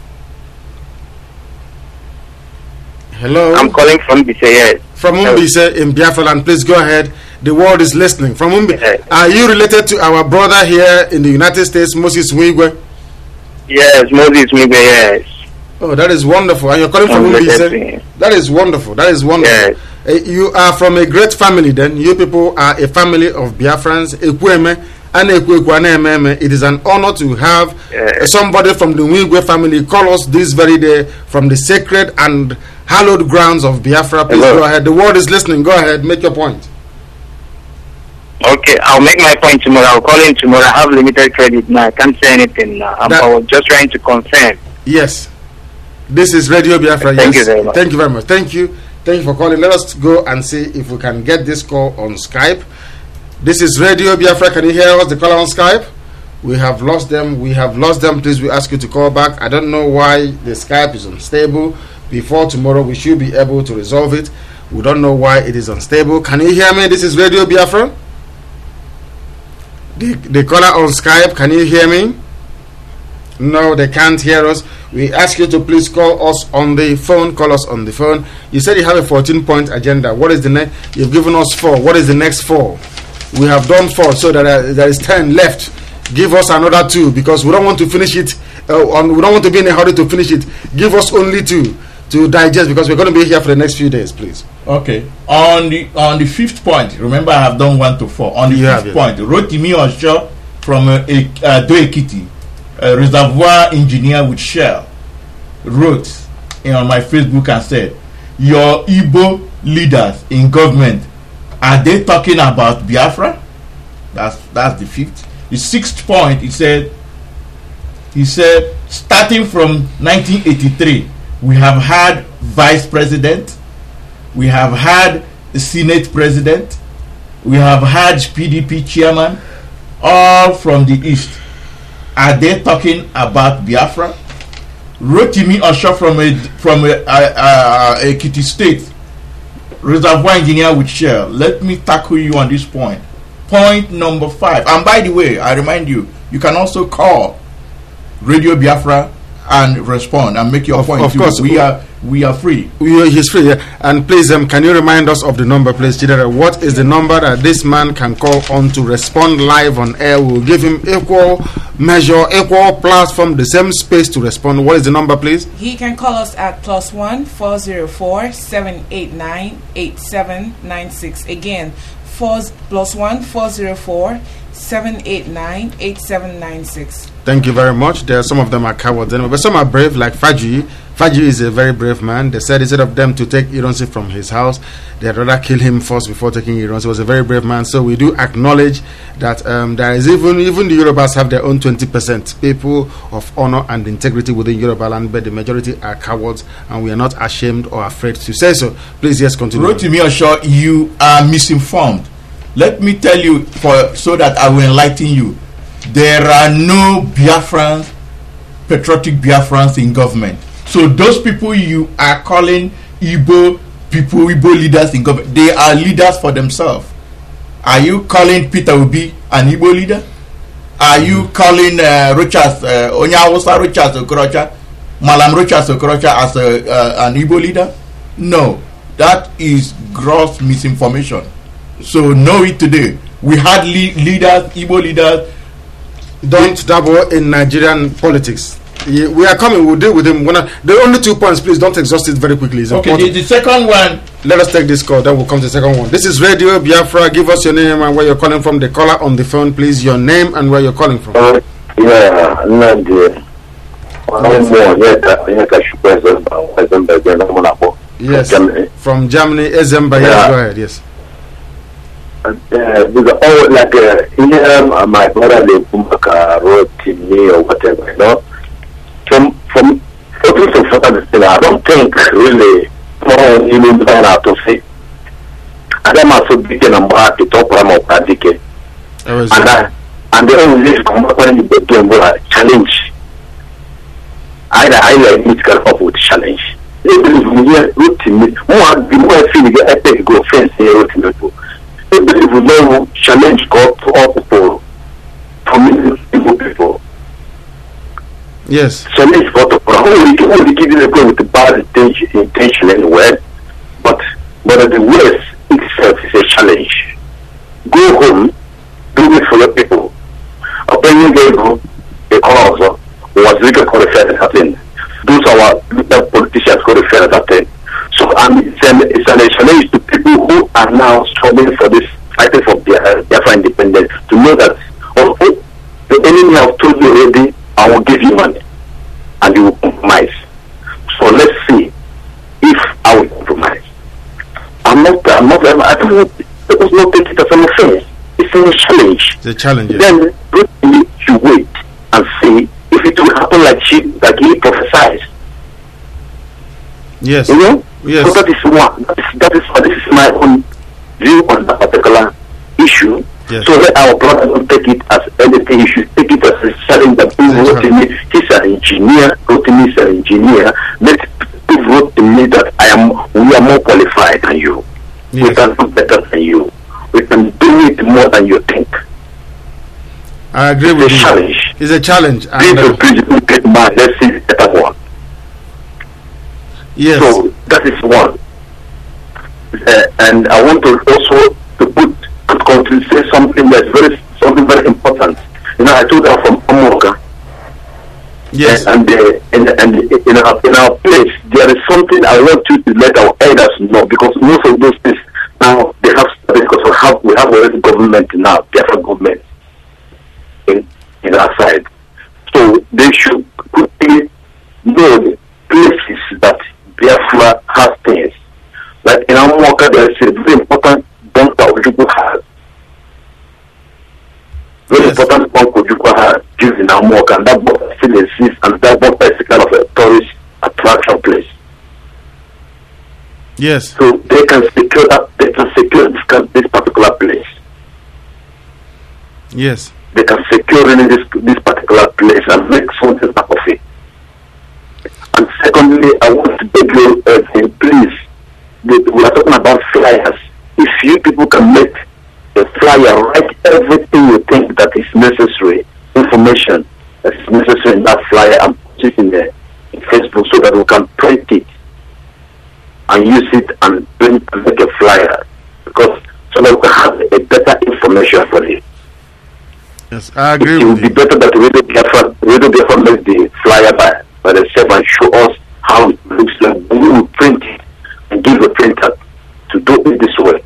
Hello? I'm calling from Bise, yes. From Umbise in Biafra land, please go ahead. The world is listening. From Umbise. Yes. Are you related to our brother here in the United States, Moses Mwigwe? Yes, Moses Mwigwe, yes. Oh, that is wonderful. And you're calling from Umbise? That is wonderful. That is wonderful. Yes. You are from a great family then. You people are a family of Biafrans. Ekweme and Ekwekwane. It is an honor to have somebody from the Mwigwe family call us this very day from the sacred and hallowed grounds of Biafra. Please go ahead. The world is listening. Go ahead. Make your point. Okay, I'll make my point tomorrow. I'll call in tomorrow. I have limited credit now. I can't say anything now. I was just trying to confirm. Yes. This is Radio Biafra. Thank yes. you very much. Thank you very much. Thank you. Thank you for calling. Let us go and see if we can get this call on Skype. This is Radio Biafra. Can you hear us? The caller on Skype? We have lost them. We have lost them. Please, we ask you to call back. I don't know why the Skype is unstable. Before tomorrow, we should be able to resolve it. We don't know why it is unstable. Can you hear me? This is Radio Biafra. The caller on Skype, can you hear me? No, they can't hear us. We ask you to please call us on the phone. Call us on the phone. You said you have a 14-point agenda. What is the next? You've given us 4. What is the next 4? We have done 4, so there is 10 left. Give us another 2 because we don't want to finish it. We don't want to be in a hurry to finish it. Give us only 2 to digest because we're going to be here for the next few days, please. Okay. On the 5th point, remember I have done 1 to 4. On the 5th point, Rotimi Osho from Do Ekiti, a reservoir engineer with Shell, wrote on my Facebook and said, your Igbo leaders in government, are they talking about Biafra? That's the 5th. The 6th point, he said, starting from 1983, we have had vice president, we have had the Senate president, we have had PDP chairman, all from the East. Are they talking about Biafra? Rotimi Osho from Ekiti State, reservoir engineer with Shell. Let me tackle you on this point. Point number 5. And by the way, I remind you, you can also call Radio Biafra and respond and make your point. Of course, we are free. He's free. Yeah. And please, can you remind us of the number, please, Chidera? What is the number that this man can call on to respond live on air? We'll give him equal measure, equal platform, the same space to respond. What is the number, please? He can call us at +1 404 789 8796. Again, +1 404 789 8796. Thank you very much. There are some of them are cowards anyway, but some are brave, like Faji. Faji is a very brave man. They said instead of them to take Ironsi from his house, they'd rather kill him first before taking Ironsi. He was a very brave man. So we do acknowledge that there is even the Yorubas have their own 20% people of honor and integrity within Yoruba land, but the majority are cowards, and we are not ashamed or afraid to say so. Please, yes, continue. Rotimi Osho, you are misinformed. Let me tell you, so that I will enlighten you. There are no Biafrans, patriotic Biafrans in government. So those people you are calling Igbo people, Igbo leaders in government, they are leaders for themselves. Are you calling Peter Obi an Igbo leader? Are you calling Onyawosa Rochas Okorocha, Malam Rochas Okorocha as an Igbo leader? No, that is gross misinformation. So know it today. We had leaders, Igbo leaders. Don't dabble in Nigerian politics. We are coming. We'll deal with him. The only 2 points, please don't exhaust it very quickly. It's okay. The second one. Let us take this call. Then we'll come to the second one. This is Radio Biafra. Give us your name and where you're calling from. The caller on the phone, please. Your name and where you're calling from. Yeah, Nadia. Yes, Germany. from Germany, Ezemba. Yes, Yeah. go ahead. Yes. Because here my brother Lebumaka wrote to me or whatever, you know. From photos of photos, I don't think really more even than out to say. And I'm also beaten and back to top of Pradike. And the only component the game will challenge. I need to come up with challenge. They believe we are routine. More feeling the epic go fence here routine. They believe we know challenge God to all people, for people. Yes. Challenge God to all. Only give you the go with the bad intention anywhere, but the worst itself is a challenge. Go home, do it for your people. Opinion gave a cause was legal qualified at that. Those our legal politicians qualified at that. So it's an challenge to people who are now struggling for this, fighting for their independence, to know that the enemy have told you already, I will give you money, and you will compromise. So let's see if I will compromise. I don't know, it was not taken as an offense. It's a challenge. It's a challenge. Yes. Then we should wait and see if it will happen like he prophesied. Yes. You know? Yes. So that is one. This is my own view on that particular issue. Yes. So let our brother don't take it as anything. You should take it as a challenge that who wrote to me. He's an engineer. Wrote to me, he's an engineer. Who wrote to me that we are more qualified than you. Yes. We can do better than you. We can do it more than you think. I agree with It's a you. challenge. It's a challenge. Please And, to get man. Let's see the better one. yes. So that is one. And I want to also to say something that's very important. You know, I told her from Amoka. Yes. And in our place, there is something I want you to let our elders know, because most of those things now they have studied, because we have already government now, different government in our side. So they should quickly know the places that Biafra has things. Like in Amoka, there is a very important bunker Ojukwu has. Very Yes. important bunker Ojukwu has used in Amoka, and that bunker still exists, and that bunker is a kind of a tourist attraction place. Yes. So they can secure this particular place. Yes. They can secure really this particular place and make something out of it. And secondly, I want to beg you, please, we are talking about flyers. If you people can make a flyer, write everything you think that is necessary, information that is necessary in that flyer, and put it in Facebook so that we can print it and use it and make a flyer, because so that we can have a better information for it. Yes. I agree It with would be you. better that Radio Biafra make the flyer by themselves and show us how it looks like. We will print it and give the printer to do it this way.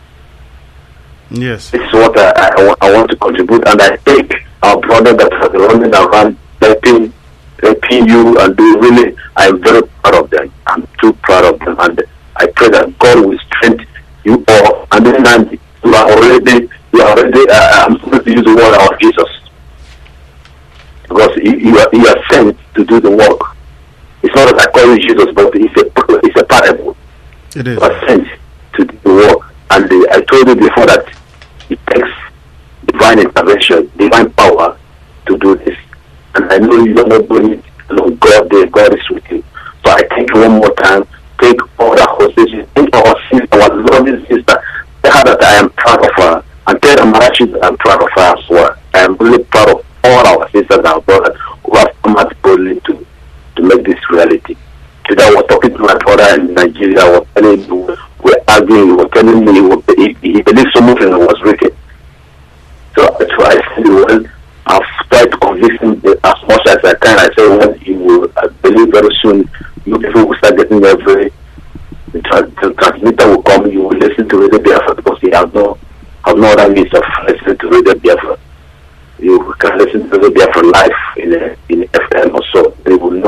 Yes. This is what I want to contribute, and I thank our brother that has running around helping you, and really, I'm very proud of them. I'm too proud of them, and I pray that God will strengthen you all. And then you are already. I'm supposed to use the word of Jesus, because you are sent to do the work. It's not that I call you Jesus, but it's a parable. It is. You are sent to do the work, and I told you before that it takes divine intervention, divine power to do this. And I know you are not doing it alone. God is with you. So I thank you one more time. Thank all the hostages. Thank our sister, our loving sister. Tell her that I am proud of her. And tell Marachi that I'm proud of her as well. I am really proud of all our sisters and our brothers who have come out boldly to make this reality. Today I was talking to my brother in Nigeria. I was telling him, we were arguing, he was telling me he believed so much and was written. So I said, well, I've tried to convince him as much as I can. I said, well, I believe very soon you people will start getting the transmitter will come, you will listen to Radio Biafra, because he has no other means of listening to Radio Biafra. You can listen to Radio Biafra live in FM or so. They will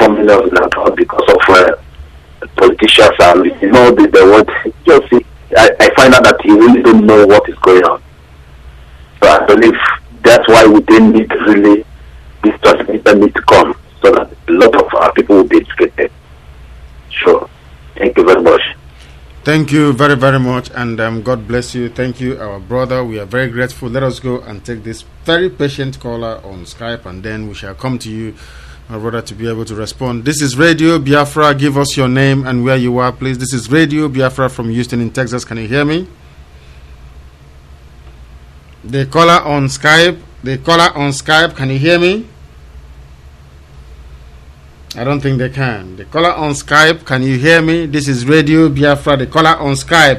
informing us now because of politicians and they want just see. I find out that you really don't know what is going on. So I believe that's why we didn't need really this transmitter need to come so that a lot of our people will be educated. Sure. Thank you very much. Thank you very, very much, and God bless you. Thank you, our brother. We are very grateful. Let us go and take this very patient caller on Skype, and then we shall come to you, my brother, to be able to respond. This is Radio Biafra. Give us your name and where you are, please. This is Radio Biafra from Houston in Texas. Can you hear me? The caller on Skype. Can you hear me? I don't think they can. The caller on Skype, can you hear me? This is Radio Biafra. The caller on Skype.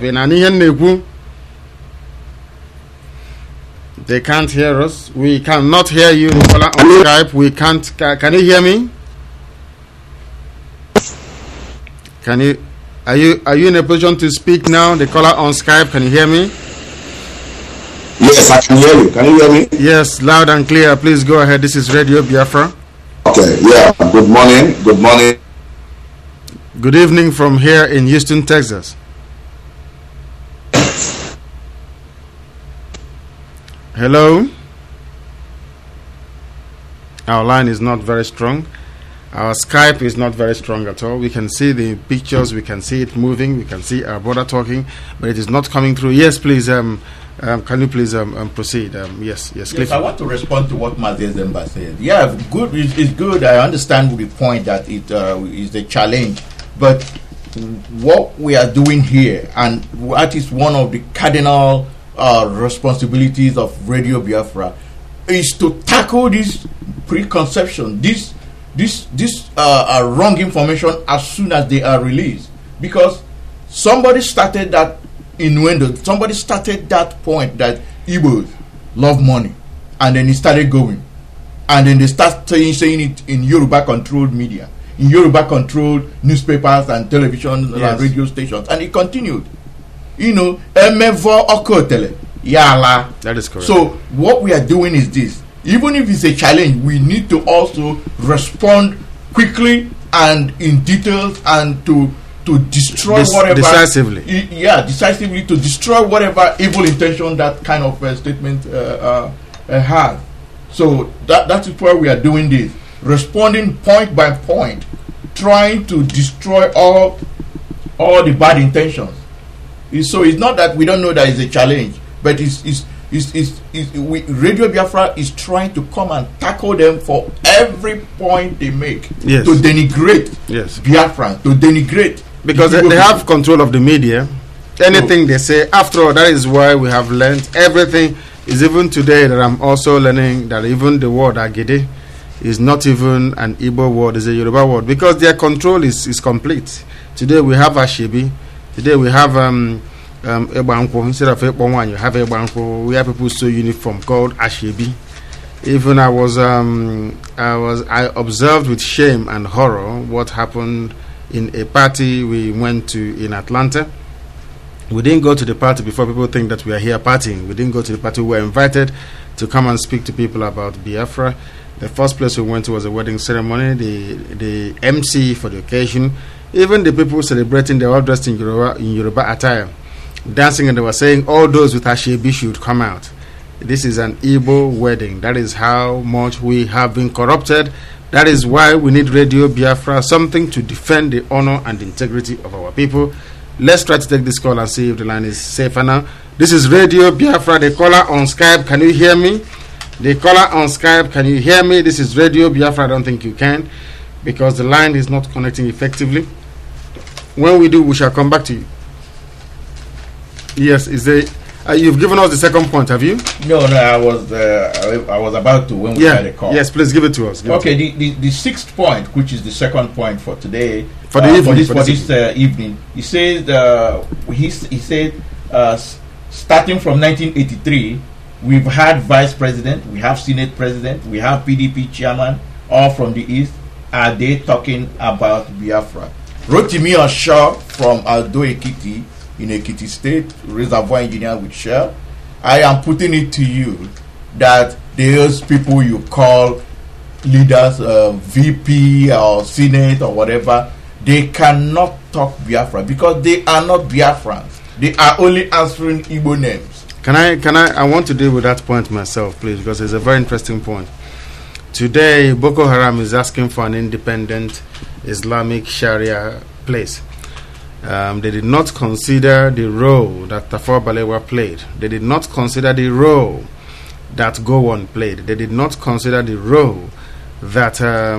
They can't hear us. We cannot hear you. The caller on Skype. We can't. Can you hear me? Can you? Are you in a position to speak now? The caller on Skype. Can you hear me? Yes, I can hear you. Can you hear me? Yes, loud and clear. Please go ahead. This is Radio Biafra. Okay, yeah. Good morning. Good morning. Good evening from here in Houston, Texas. Hello. Our line is not very strong. Our Skype is not very strong at all. We can see the pictures. We can see it moving. We can see our brother talking, but it is not coming through. Yes, please. Can you please proceed? Yes, Cliff. I want to respond to what Mazi Zemba said. Yeah, good. It's good. I understand the point that it is a challenge, but what we are doing here, and that is one of the cardinal responsibilities of Radio Biafra, is to tackle this preconception, this wrong information as soon as they are released, because somebody started that. Somebody started that point that Igbos love money, and then it started going, and then they start saying it in Yoruba controlled media, in Yoruba controlled newspapers and television and radio stations, and it continued. Emevo Okotele Yala. That is correct. So what we are doing is this: even if it's a challenge, we need to also respond quickly and in details, and to destroy whatever decisively. Decisively to destroy whatever evil intention that kind of statement has. So that is why we are doing this, responding point by point, trying to destroy all the bad intentions. So it's not that we don't know that it's a challenge, but Radio Biafra is trying to come and tackle them for every point they make, to denigrate Biafra, to denigrate. Because they have control of the media. Anything they say, after all, that is why we have learned everything. Is even today that I'm also learning that even the word Agede is not even an Igbo word, it's a Yoruba word, because their control is complete. Today we have Ashebi. Today we have Ebanko. Instead of Ekbonwan, you have Ebanko. We have people so uniform called Ashebi. Even I observed with shame and horror what happened in a party we went to in Atlanta. We didn't go to the party before people think that we are here partying. We didn't go to the party. We were invited to come and speak to people about Biafra. The first place we went to was a wedding ceremony. The MC for the occasion, even the people celebrating, they were all dressed in Yoruba attire, dancing, and they were saying all those with Ashebi should come out. This is an Igbo wedding. That is how much we have been corrupted. That is why we need Radio Biafra, something to defend the honor and integrity of our people. Let's try to take this call and see if the line is safer now. This is Radio Biafra. The caller on Skype, can you hear me? The caller on Skype, can you hear me? This is Radio Biafra. I don't think you can, because the line is not connecting effectively. When we do, we shall come back to you. Yes, is there... you've given us the second point, have you? No, I was about to when we had a call. Yes, please give it to us. The sixth point, which is the second point for today, for this evening, he says he said starting from 1983, we've had vice president, we have senate president, we have PDP chairman, all from the east. Are they talking about Biafra? Rotimi Osho from Aldo Ekiti, in Ekiti State, reservoir engineer with Shell. I am putting it to you that those people you call leaders, VP or Senate or whatever, they cannot talk Biafra because they are not Biafrans. They are only answering Igbo names. I want to deal with that point myself, please, because it's a very interesting point. Today, Boko Haram is asking for an independent Islamic Sharia place. They did not consider the role that Tafawa Balewa played. They did not consider the role that Gowon played. They did not consider the role that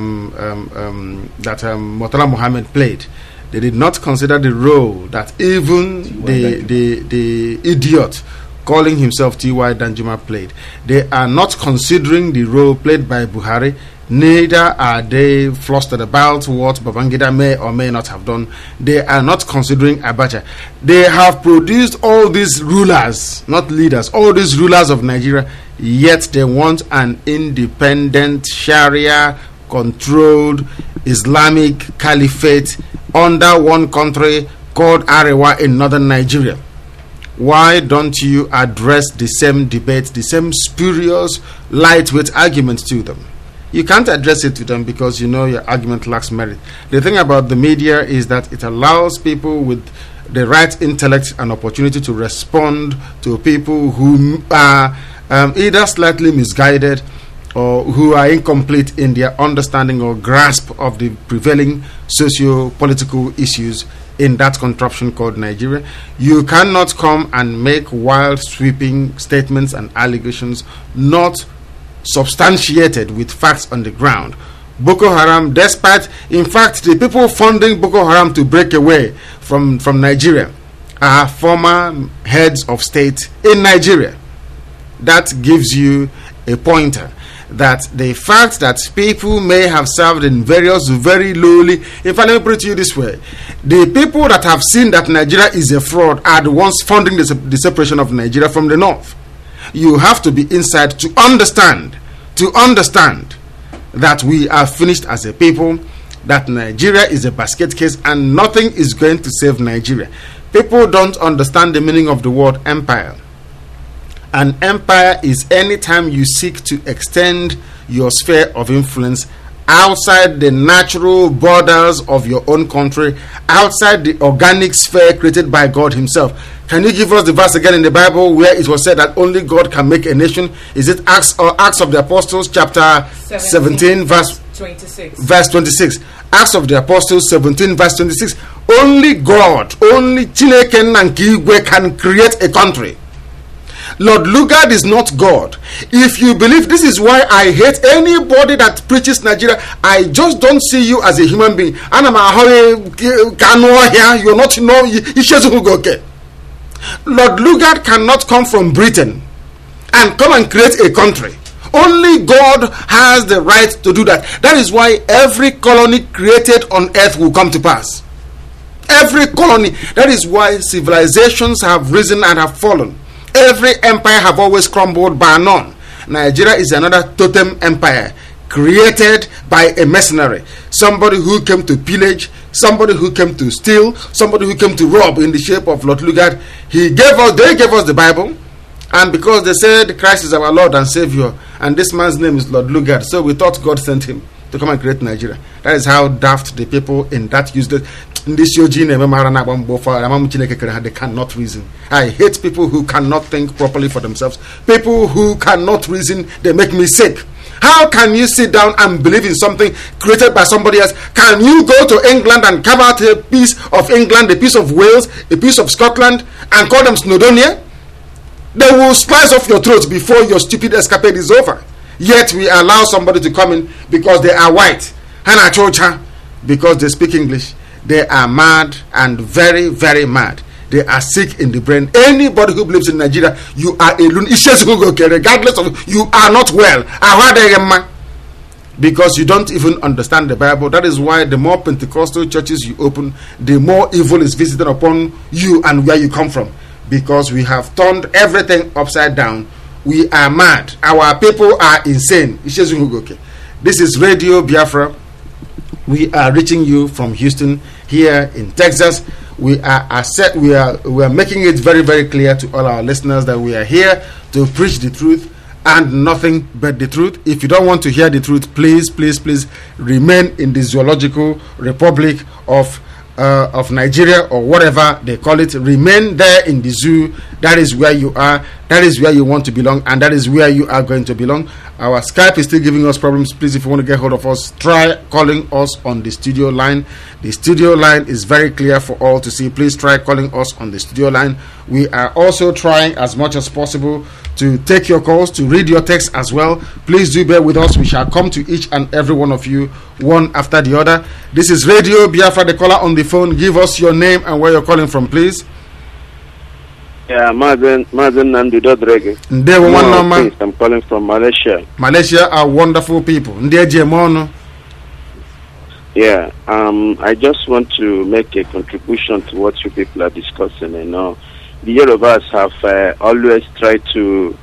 Murtala Muhammad played. They did not consider the role that even the idiot calling himself T.Y. Danjuma played. They are not considering the role played by Buhari. Neither are they flustered about what Babangida may or may not have done. They are not considering Abacha. They have produced all these rulers, not leaders, all these rulers of Nigeria, yet they want an independent Sharia controlled Islamic caliphate under one country called Arewa in northern Nigeria. Why don't you address the same debate, the same spurious, lightweight arguments to them? You can't address it to them because you know your argument lacks merit. The thing about the media is that it allows people with the right intellect an opportunity to respond to people who are either slightly misguided or who are incomplete in their understanding or grasp of the prevailing socio-political issues in that contraption called Nigeria. You cannot come and make wild sweeping statements and allegations not substantiated with facts on the ground. Boko Haram, despite, in fact, the people funding Boko Haram to break away from Nigeria are former heads of state in Nigeria. That gives you a pointer that the fact that people may have served in various very lowly, in fact, let me put it to you this way: the people that have seen that Nigeria is a fraud are the ones funding the separation of Nigeria from the north. You have to be inside to understand that we are finished as a people, that Nigeria is a basket case and nothing is going to save Nigeria. People don't understand the meaning of the word empire. An empire is any time you seek to extend your sphere of influence outside the natural borders of your own country, outside the organic sphere created by God himself. Can you give us the verse again in the Bible where it was said that only God can make a nation? Is it Acts of the Apostles chapter 17 verse 26? Verse 26. Acts of the Apostles 17 verse 26. Only God, only Chineke Nankigwe can create a country. Lord Lugard is not God. If you believe, this is why I hate anybody that preaches Nigeria. I just don't see you as a human being. You're not Lord Lugard cannot come from Britain and come and create a country. Only God has the right to do that. That is why every colony created on earth will come to pass. Every colony. That is why civilizations have risen and have fallen. Every empire have always crumbled by none. Nigeria is another totem empire created by a mercenary, somebody who came to pillage, somebody who came to steal, somebody who came to rob in the shape of Lord Lugard. They gave us the Bible, and because they said Christ is our Lord and Savior, and this man's name is Lord Lugard, so we thought God sent him to come and create Nigeria. That is how daft the people in that useless they cannot reason. I hate people who cannot think properly for themselves. People who cannot reason, they make me sick. How can you sit down and believe in something created by somebody else? Can you go to England and carve out a piece of England, a piece of Wales, a piece of Scotland, and call them Snowdonia? They will slice off your throat before your stupid escapade is over. Yet we allow somebody to come in because they are white, because they speak English. They are mad and very, very mad. They are sick in the brain. Anybody who believes in Nigeria, you are a lunatic, regardless of, you are not well. Because you don't even understand the Bible. That is why the more Pentecostal churches you open, the more evil is visited upon you and where you come from. Because we have turned everything upside down. We are mad. Our people are insane. This is Radio Biafra. We are reaching you from Houston, here in Texas. We are making it very, very clear to all our listeners that we are here to preach the truth and nothing but the truth. If you don't want to hear the truth, please remain in the Zoological Republic of Nigeria, or whatever they call it. Remain there in the zoo. That is where you are. That is where you want to belong, and that is where you are going to belong. Our Skype is still giving us problems. Please, if you want to get hold of us, try calling us on the studio line. The studio line is very clear for all to see. Please try calling us on the studio line. We are also trying as much as possible to take your calls, to read your texts as well. Please do bear with us. We shall come to each and every one of you, one after the other. This is Radio Biafra. The caller on the phone, give us your name and where you're calling from, please. Yeah, Mazen Nandu Dodrege. I'm calling from Malaysia. Malaysia are wonderful people. Yeah, I just want to make a contribution to what you people are discussing. You know, the Yorubas have always tried to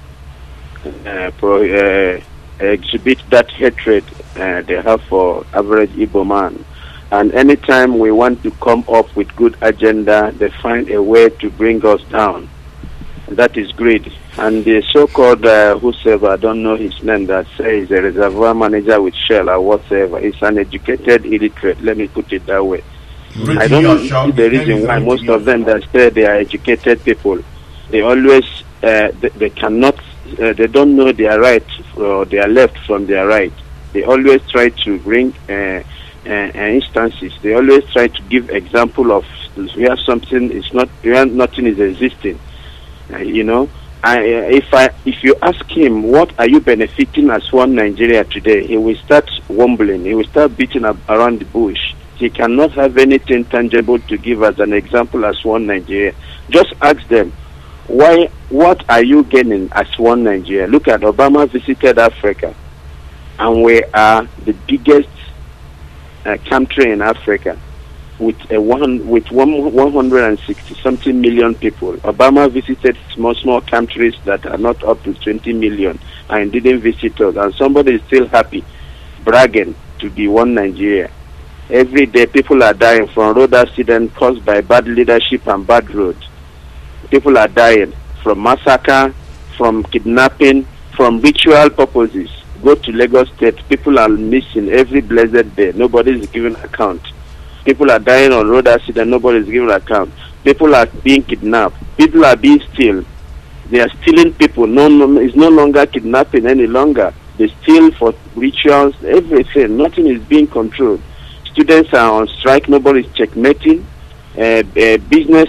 exhibit that hatred they have for average Igbo man. And anytime we want to come up with good agenda, they find a way to bring us down. That is greed. And the so-called whosoever, I don't know his name, that says a reservoir manager with Shell or whatever, is an educated illiterate. Let me put it that way. I don't see the reason why most of them that say they are educated people, they always, they cannot, they don't know their right or their left from their right. They always try to bring instances. They always try to give example of where something is not, where nothing is existing. You know, if you ask him what are you benefiting as one Nigeria today, he will start wumbling. He will start beating up around the bush. He cannot have anything tangible to give as an example as one Nigeria. Just ask them, why? What are you gaining as one Nigeria? Look at Obama visited Africa, and we are the biggest country in Africa, with 160 something million people. Obama visited small countries that are not up to 20 million and didn't visit us, and somebody is still happy, bragging to be one Nigeria. Every day people are dying from road accidents caused by bad leadership and bad roads. People are dying from massacre, from kidnapping, from ritual purposes. Go to Lagos State, people are missing every blessed day. Nobody is giving account. People are dying on road accident, nobody is giving account. People are being kidnapped. People are being stolen. They are stealing people. It's no longer kidnapping any longer. They steal for rituals, everything. Nothing is being controlled. Students are on strike, nobody is checkmating. Business,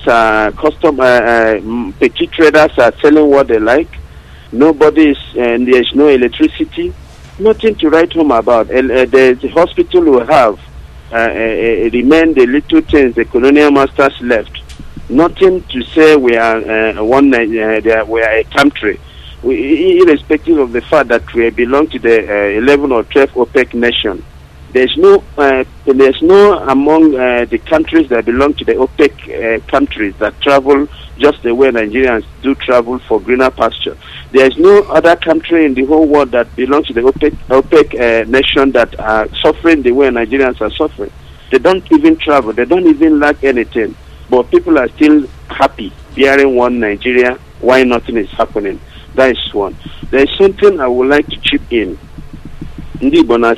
petty traders are selling what they like. Nobody is, and there's no electricity. Nothing to write home about. The hospital will have remain the little things the colonial masters left. Nothing to say we are we are a country. Irrespective of the fact that we belong to the 11 or 12 OPEC nation. There's no among the countries that belong to the OPEC countries that travel just the way Nigerians do travel for greener pasture. There's no other country in the whole world that belongs to the OPEC nation that are suffering the way Nigerians are suffering. They don't even travel. They don't even lack anything. But people are still happy bearing one Nigeria. Why nothing is happening? That is one. There is something I would like to chip in. What I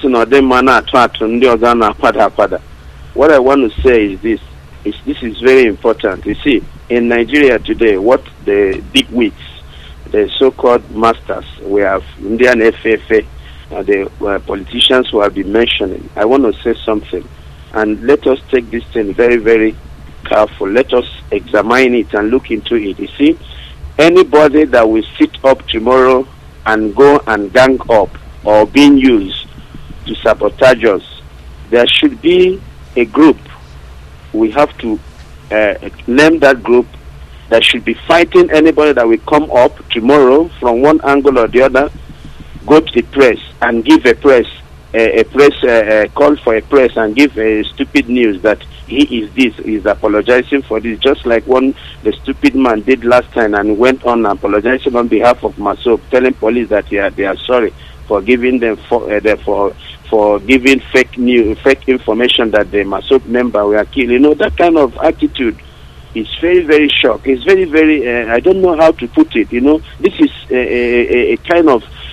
want to say is this. This is very important. You see, in Nigeria today, what the big wigs, the so-called masters, we have Indian FFA, the politicians who have been mentioning. I want to say something, and let us take this thing very, very careful. Let us examine it and look into it. You see, anybody that will sit up tomorrow and go and gang up or being used to sabotage us, there should be a group. We have to name that group that should be fighting anybody that will come up tomorrow from one angle or the other. Go to the press and give a call for a press and give a stupid news that he is this, he is apologizing for this, just like the stupid man did last time and went on apologizing on behalf of Masop, telling police that they are sorry for giving them for giving fake information that the Masop member were killed. You know, that kind of attitude is very, very shock. It's very, very, I don't know how to put it. You know, this is a kind of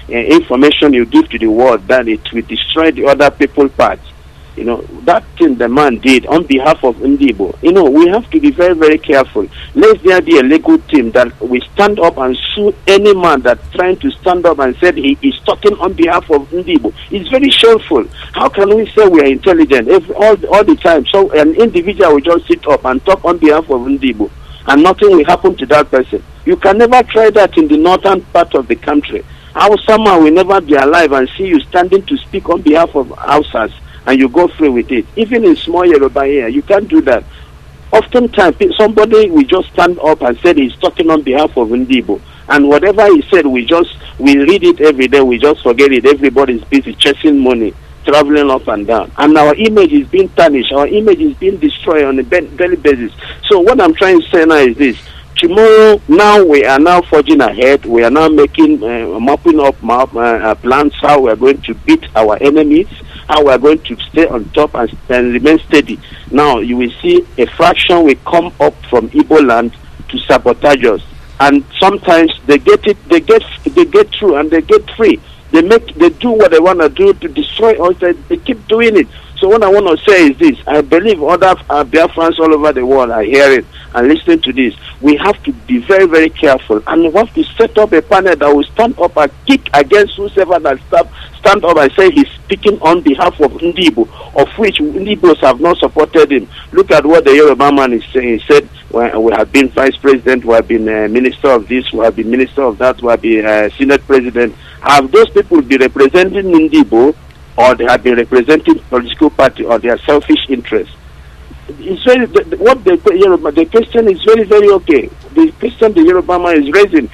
information you give to the world, that it will destroy the other people's parts. You know, that thing the man did on behalf of Ndibo. You know, we have to be very, very careful. Let there be a legal team that we stand up and sue any man that's trying to stand up and said he is talking on behalf of Ndibo. It's very shameful. How can we say we are intelligent if all the time so an individual will just sit up and talk on behalf of Ndibo and nothing will happen to that person? You can never try that in the northern part of the country. How someone will never be alive and see you standing to speak on behalf of Hausas, and you go through with it. Even in small Yoruba here, you can't do that. Oftentimes, somebody will just stand up and say he's talking on behalf of Ndibo, and whatever he said, we read it every day, we just forget it. Everybody's busy chasing money, traveling up and down, and our image is being tarnished, our image is being destroyed on a daily basis. So what I'm trying to say now is this: tomorrow, now we are now forging ahead. We are now making, mapping up plans how we are going to beat our enemies, how we are going to stay on top and remain steady. Now you will see a fraction will come up from Igbo land to sabotage us, and sometimes they get through and they get free. They do what they want to do to destroy us. They keep doing it. So what I want to say is this: I believe other Biafrans all over the world are hearing and listening to this. We have to be very, very careful, and we have to set up a panel that will stand up and kick against whoever that stand up and say he's speaking on behalf of Ndibo, of which Ndibos have not supported him. Look at what the Yoruba man is saying. He said, well, we have been vice president, we have been minister of this, we have been minister of that, we have been senate president. Have those people been representing Ndibo, or they have been representing political party or their selfish interests? It's very, the question is very, very okay. The question the Yoruba man is raising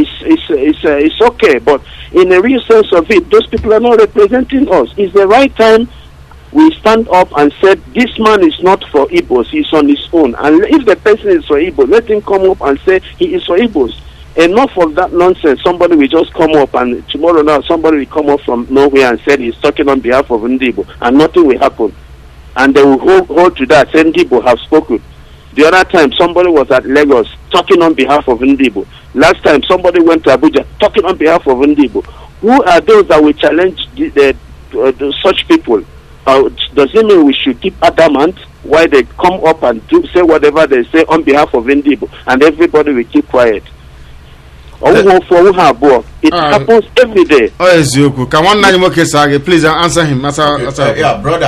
is okay, but in a real sense of it, those people are not representing us. It's the right time we stand up and said, this man is not for Igbos, he's on his own. And if the person is for Igbos, let him come up and say he is for Igbos. Enough of that nonsense. Somebody will just come up, and tomorrow now somebody will come up from nowhere and said he's talking on behalf of Ndibo, and nothing will happen. And they will hold to that, say Ndibo have spoken. The other time somebody was at Lagos talking on behalf of Ndibo. Last time somebody went to Abuja talking on behalf of Ndibo. Who are those that will challenge such people? Does it mean we should keep adamant while they come up and say whatever they say on behalf of Ndibo, and everybody will keep quiet? It happens every day. Please answer him. Yeah, brother,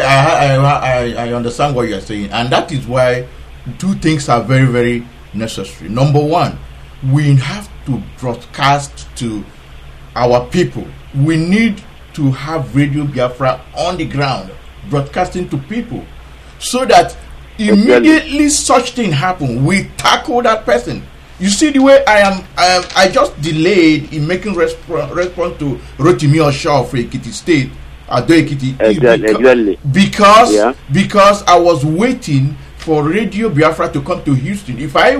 I understand what you're saying, and that is why two things are very, very necessary. Number one, we have to broadcast to our people. We need to have Radio Biafra on the ground, broadcasting to people, so that immediately such thing happen, we tackle that person. You see the way I just delayed in making response to Rotimi Osho of Ekiti State, Ado Ekiti, exactly. Because I was waiting for Radio Biafra to come to Houston. If I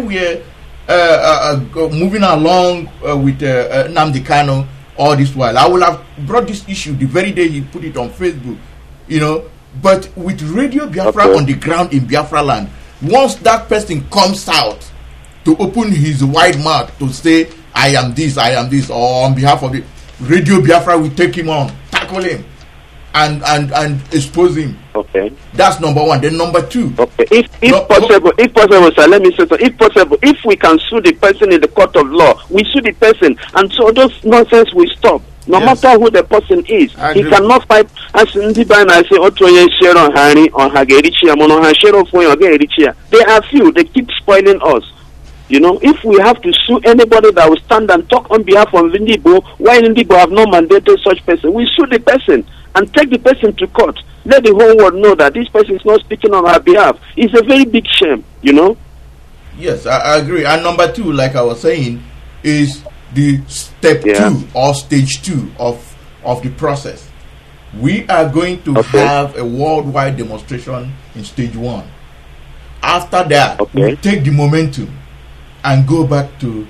were moving along with Nnamdi Kanu all this while, I would have brought this issue the very day he put it on Facebook, you know. But with Radio Biafra on the ground in Biafra land, once that person comes out to open his wide mouth to say, I am this, or on behalf of the Radio Biafra, we take him on, tackle him, and expose him. Okay. That's number one. Then number two. Okay. If possible, sir, let me say so. If possible, if we can sue the person in the court of law, we sue the person, and so those nonsense will stop. No matter who the person is, he cannot fight. As Ndiba I say, Otoye Shero Hani or Hagerichia, Mono Hashero for Hagerichia. They are few. They keep spoiling us. You know, if we have to sue anybody that will stand and talk on behalf of Ndibo, why Ndibo have not mandated such person, we sue the person and take the person to court. Let the whole world know that this person is not speaking on our behalf. It's a very big shame, you know. Yes, I agree. And number two, like I was saying, is the step 2 or stage 2 of the process. We are going to have a worldwide demonstration in stage 1. After that, we take the momentum and go back to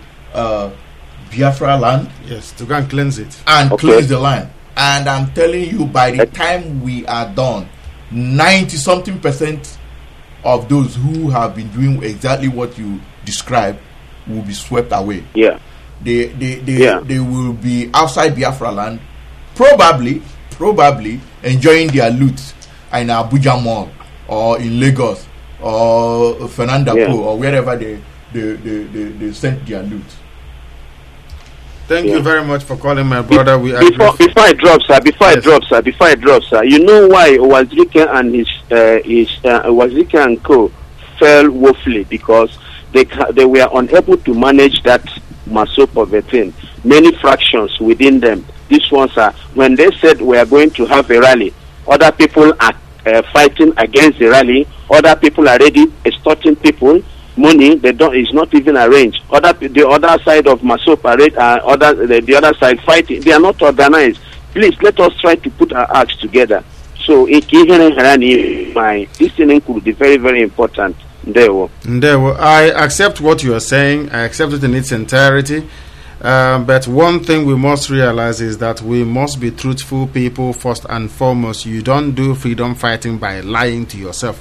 Biafra land. Yes, to go and cleanse it. And cleanse the land. And I'm telling you, by the time we are done, 90-something% of those who have been doing exactly what you described will be swept away. Yeah. they will be outside Biafra land, probably enjoying their loot in Abuja Mall or in Lagos or Fernanda Po or wherever they sent their loot. Thank you very much for calling, my brother. Before I drop, sir. Before I drop, sir. You know why Wazirike and his Wazirike and co fell woefully? Because they were unable to manage that masop of a thing. Many fractions within them. These ones are, when they said we are going to have a rally, other people are fighting against the rally. Other people are ready extorting people money. It's not even arranged. The other side of masop the other side fighting. They are not organized. Please let us try to put our acts together. So this thing could be very, very important. I accept what you are saying. I accept it in its entirety. But one thing we must realize is that we must be truthful people first and foremost. You don't do freedom fighting by lying to yourself,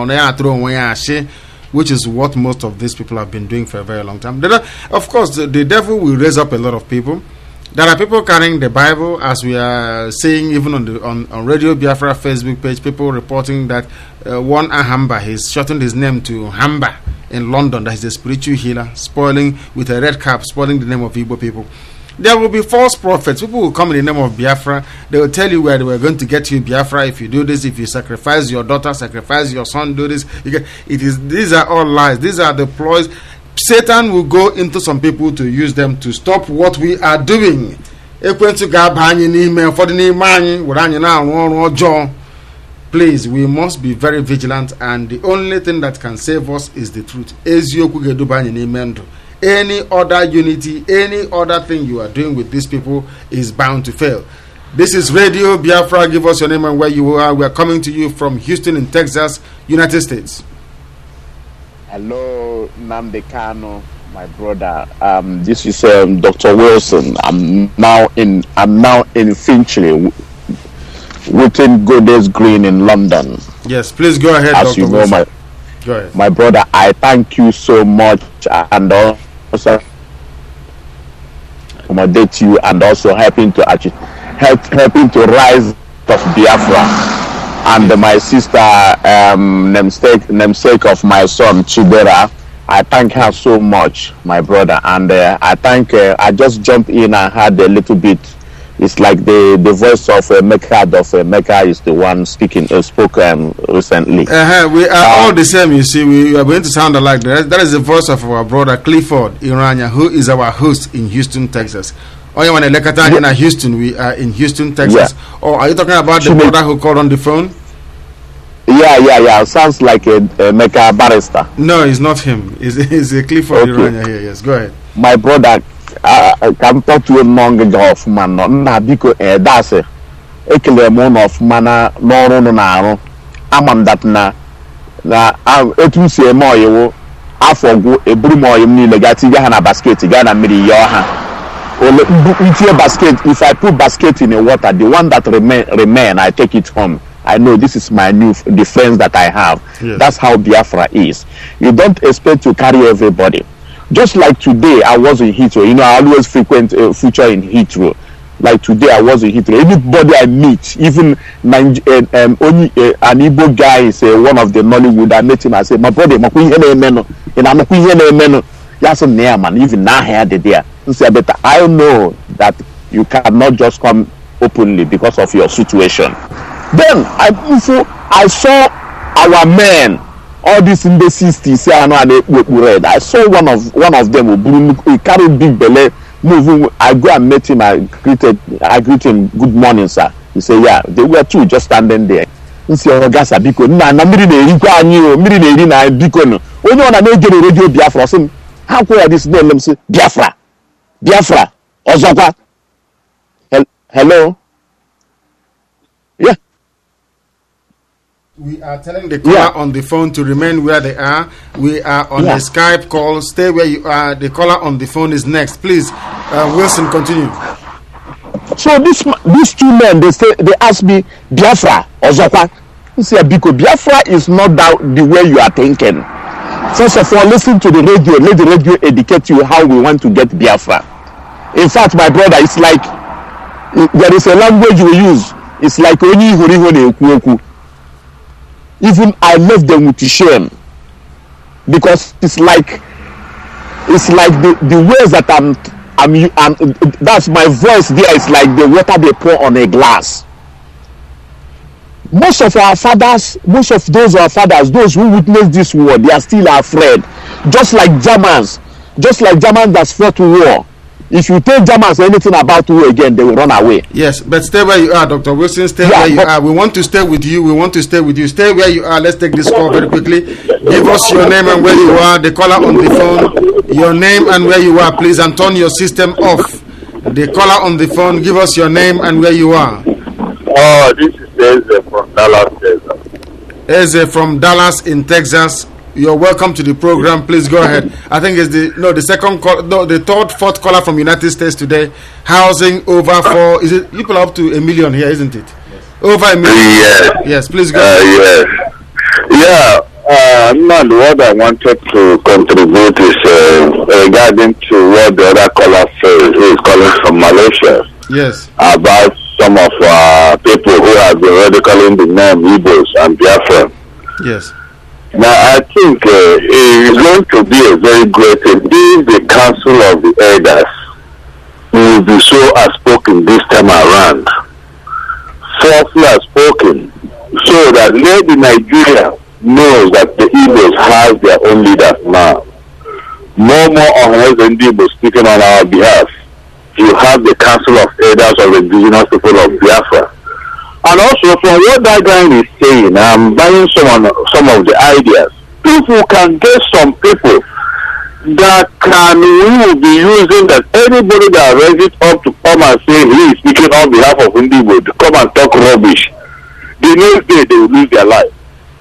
which is what most of these people have been doing for a very long time. Of course, the devil will raise up a lot of people. There are people carrying the Bible, as we are seeing even on Radio Biafra Facebook page, people reporting that one Ahamba, he's shortened his name to Hamba in London, that he's a spiritual healer, spoiling with a red cap, spoiling the name of Igbo people. There will be false prophets. People will come in the name of Biafra. They will tell you where they were going to get you Biafra if you do this, if you sacrifice your daughter, sacrifice your son, do this. These are all lies. These are the ploys. Satan will go into some people to use them to stop what we are doing. Please, we must be very vigilant, and the only thing that can save us is the truth. Any other unity, any other thing you are doing with these people is bound to fail. This is Radio Biafra. Give us your name and where you are. We are coming to you from Houston in Texas, United States. Hello, Nnamdi Kanu, my brother. This is Dr. Wilson. I'm now in Finchley, within Goddess Green in London. Yes, please go ahead, As Dr. you know, Wilson. Go ahead. My brother, I thank you so much, and also accommodate you, and also helping to rise of Biafra. And my sister, namesake of my son Chidera, I thank her so much, my brother. And I just jumped in and had a little bit. It's like the voice of Mecca is the one spoken recently. We are all the same, you see. We are going to sound alike. That is the voice of our brother Clifford Iranya, who is our host in Houston, Texas. In Houston, we are in Houston, Texas. Yeah. Or are you talking about the brother who called on the phone? Yeah. Sounds like a Mecca barrister. No, it's not him. It's a Clifford Iranya here. Yes, go ahead. My brother, can talk to a monk of man. Na biko that's a ekele of mana no. Amam that na etu si emo yewo afogu eburu mo yem ni legati ga na basket ga na miri yo ha. Basket, if I put basket in the water, the one that remain, I take it home. I know this is my the friends that I have. Yes. That's how Biafra is. You don't expect to carry everybody. Just like today, I was in Heathrow. You know, I always frequent feature in Heathrow. Like today, I was in Heathrow. Anybody I meet, even only an Igbo guy is one of the Nollywood. I met him. I said, "My brother, even now here there." But I know that you cannot just come openly because of your situation. Then I saw our men, all these in the 60s, I saw one of them, he carried big belly, moving. I go and met him, I greet him, "Good morning, sir." He said, "Yeah." They were two just standing there. Radio Biafra. How could this name say Biafra, Ozokwa. Hello? Yeah. We are telling the caller on the phone to remain where they are. We are on a Skype call. Stay where you are. The caller on the phone is next. Please, Wilson, continue. So these two men, they ask me, Biafra, Ozokwa. Biafra is not the way you are thinking. First of all, listen to the radio. Let the radio educate you how we want to get Biafra. In fact, my brother, it's like there is a language we use. It's like only hori. Even I left them with shame, because it's like the words that I'm that's my voice there is like the water they pour on a glass. Most of our fathers, most of those those who witnessed this war, they are still afraid. Just like Germans that fought war. If you tell Germans anything about war again, they will run away. Yes, but stay where you are, Dr. Wilson. Stay where you are. We want to stay with you. Stay where you are. Let's take this call very quickly. Give us your name and where you are. The caller on the phone. Your name and where you are, please, and turn your system off. The caller on the phone. Give us your name and where you are. Oh, this is Eze from Dallas, Texas. Eze from Dallas in Texas. You're welcome to the program. Please go ahead. I think it's the second call, the third, fourth caller from United States today. Housing over for, is it people up to 1 million here, isn't it? Yes. Over 1 million. Yes. Yes, please go ahead. Yes. Yeah. Man, what I wanted to contribute is regarding to what the other caller says, who is calling from Malaysia. Yes. About some of people who have been ridiculing the name Igbos and Biafra. Yes. Now, I think it is going to be a very great thing if the Council of the Elders will be so outspoken this time around, softly outspoken, so that maybe Nigeria knows that the Igbos have their own leaders now. More unless the Igbos speaking on our behalf. You have the Council of Elders of the Indigenous People of Biafra. And also, from what that guy is saying, I'm buying some of the ideas. People can get some people that we will be using, that anybody that raises up to come and say he is speaking on behalf of Indigo to come and talk rubbish, the next day they will lose their life.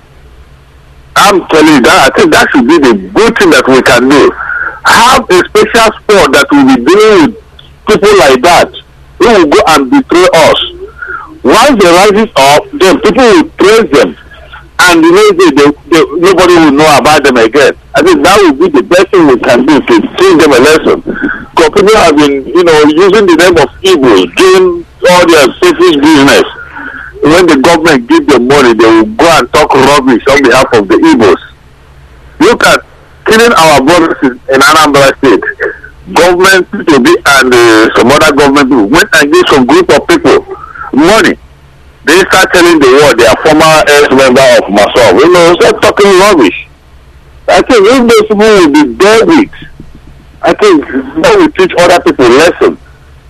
I'm telling you that I think that should be the good thing that we can do. Have a special sport that will be dealing with people like that who will go and betray us. Once they rise up, then people will praise them, and the next day nobody will know about them again. I think that would be the best thing we can do to teach them a lesson. Because people have been, using the name of evil, doing all their selfish business. When the government gives them money, they will go and talk rubbish on behalf of the evils. Look at killing our brothers in Anambra State. Government and some other government people went and gave some group of people money. They start telling the world they are former ex-member of MASOB. Start talking rubbish. I think if those people will be dealt with, I think that will teach other people a lesson.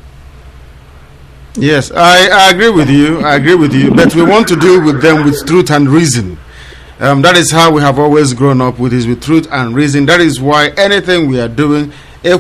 Yes, I agree with you. But we want to deal with them with truth and reason. That is how we have always grown up with truth and reason. That is why anything we are doing,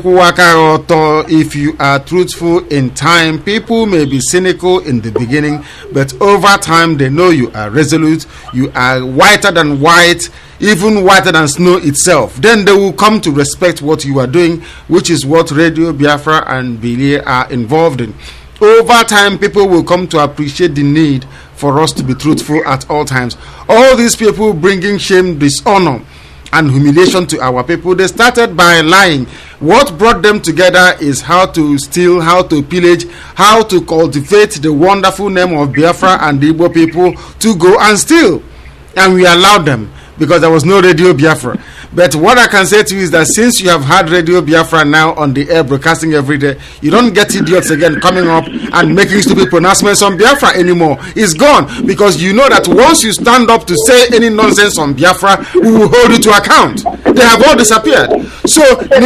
if you are truthful in time, people may be cynical in the beginning, but over time they know you are resolute, you are whiter than white, even whiter than snow itself. Then they will come to respect what you are doing, which is what Radio Biafra and Bilie are involved in. Over time, people will come to appreciate the need for us to be truthful at all times. All these people bringing shame, dishonor, and humiliation to our people, they started by lying. What brought them together is how to steal, how to pillage, how to cultivate the wonderful name of Biafra and the Igbo people to go and steal. And we allowed them because there was no Radio Biafra. But what I can say to you is that since you have had Radio Biafra now on the air broadcasting every day, you don't get idiots again coming up and making stupid pronouncements on Biafra anymore. It's gone, because you know that once you stand up to say any nonsense on Biafra, we will hold you to account. They have all disappeared. So,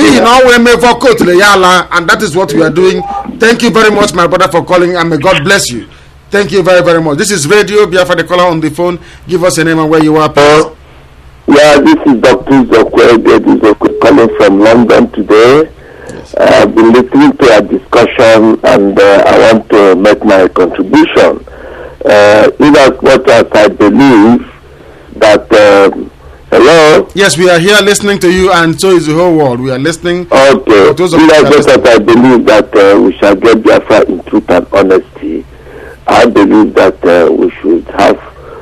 and that is what we are doing. Thank you very much, my brother, for calling, and may God bless you. Thank you very, very much. This is Radio Biafra, the caller on the phone. Give us a name and where you are, please. Yeah, this is Dr. Zokwe calling from London today. Yes. I've been listening to our discussion, and I want to make my contribution. What I believe that hello. Yes, we are here listening to you, and so is the whole world. We are listening. Okay. I believe that we shall get Biafra in truth and honesty. I believe that we should have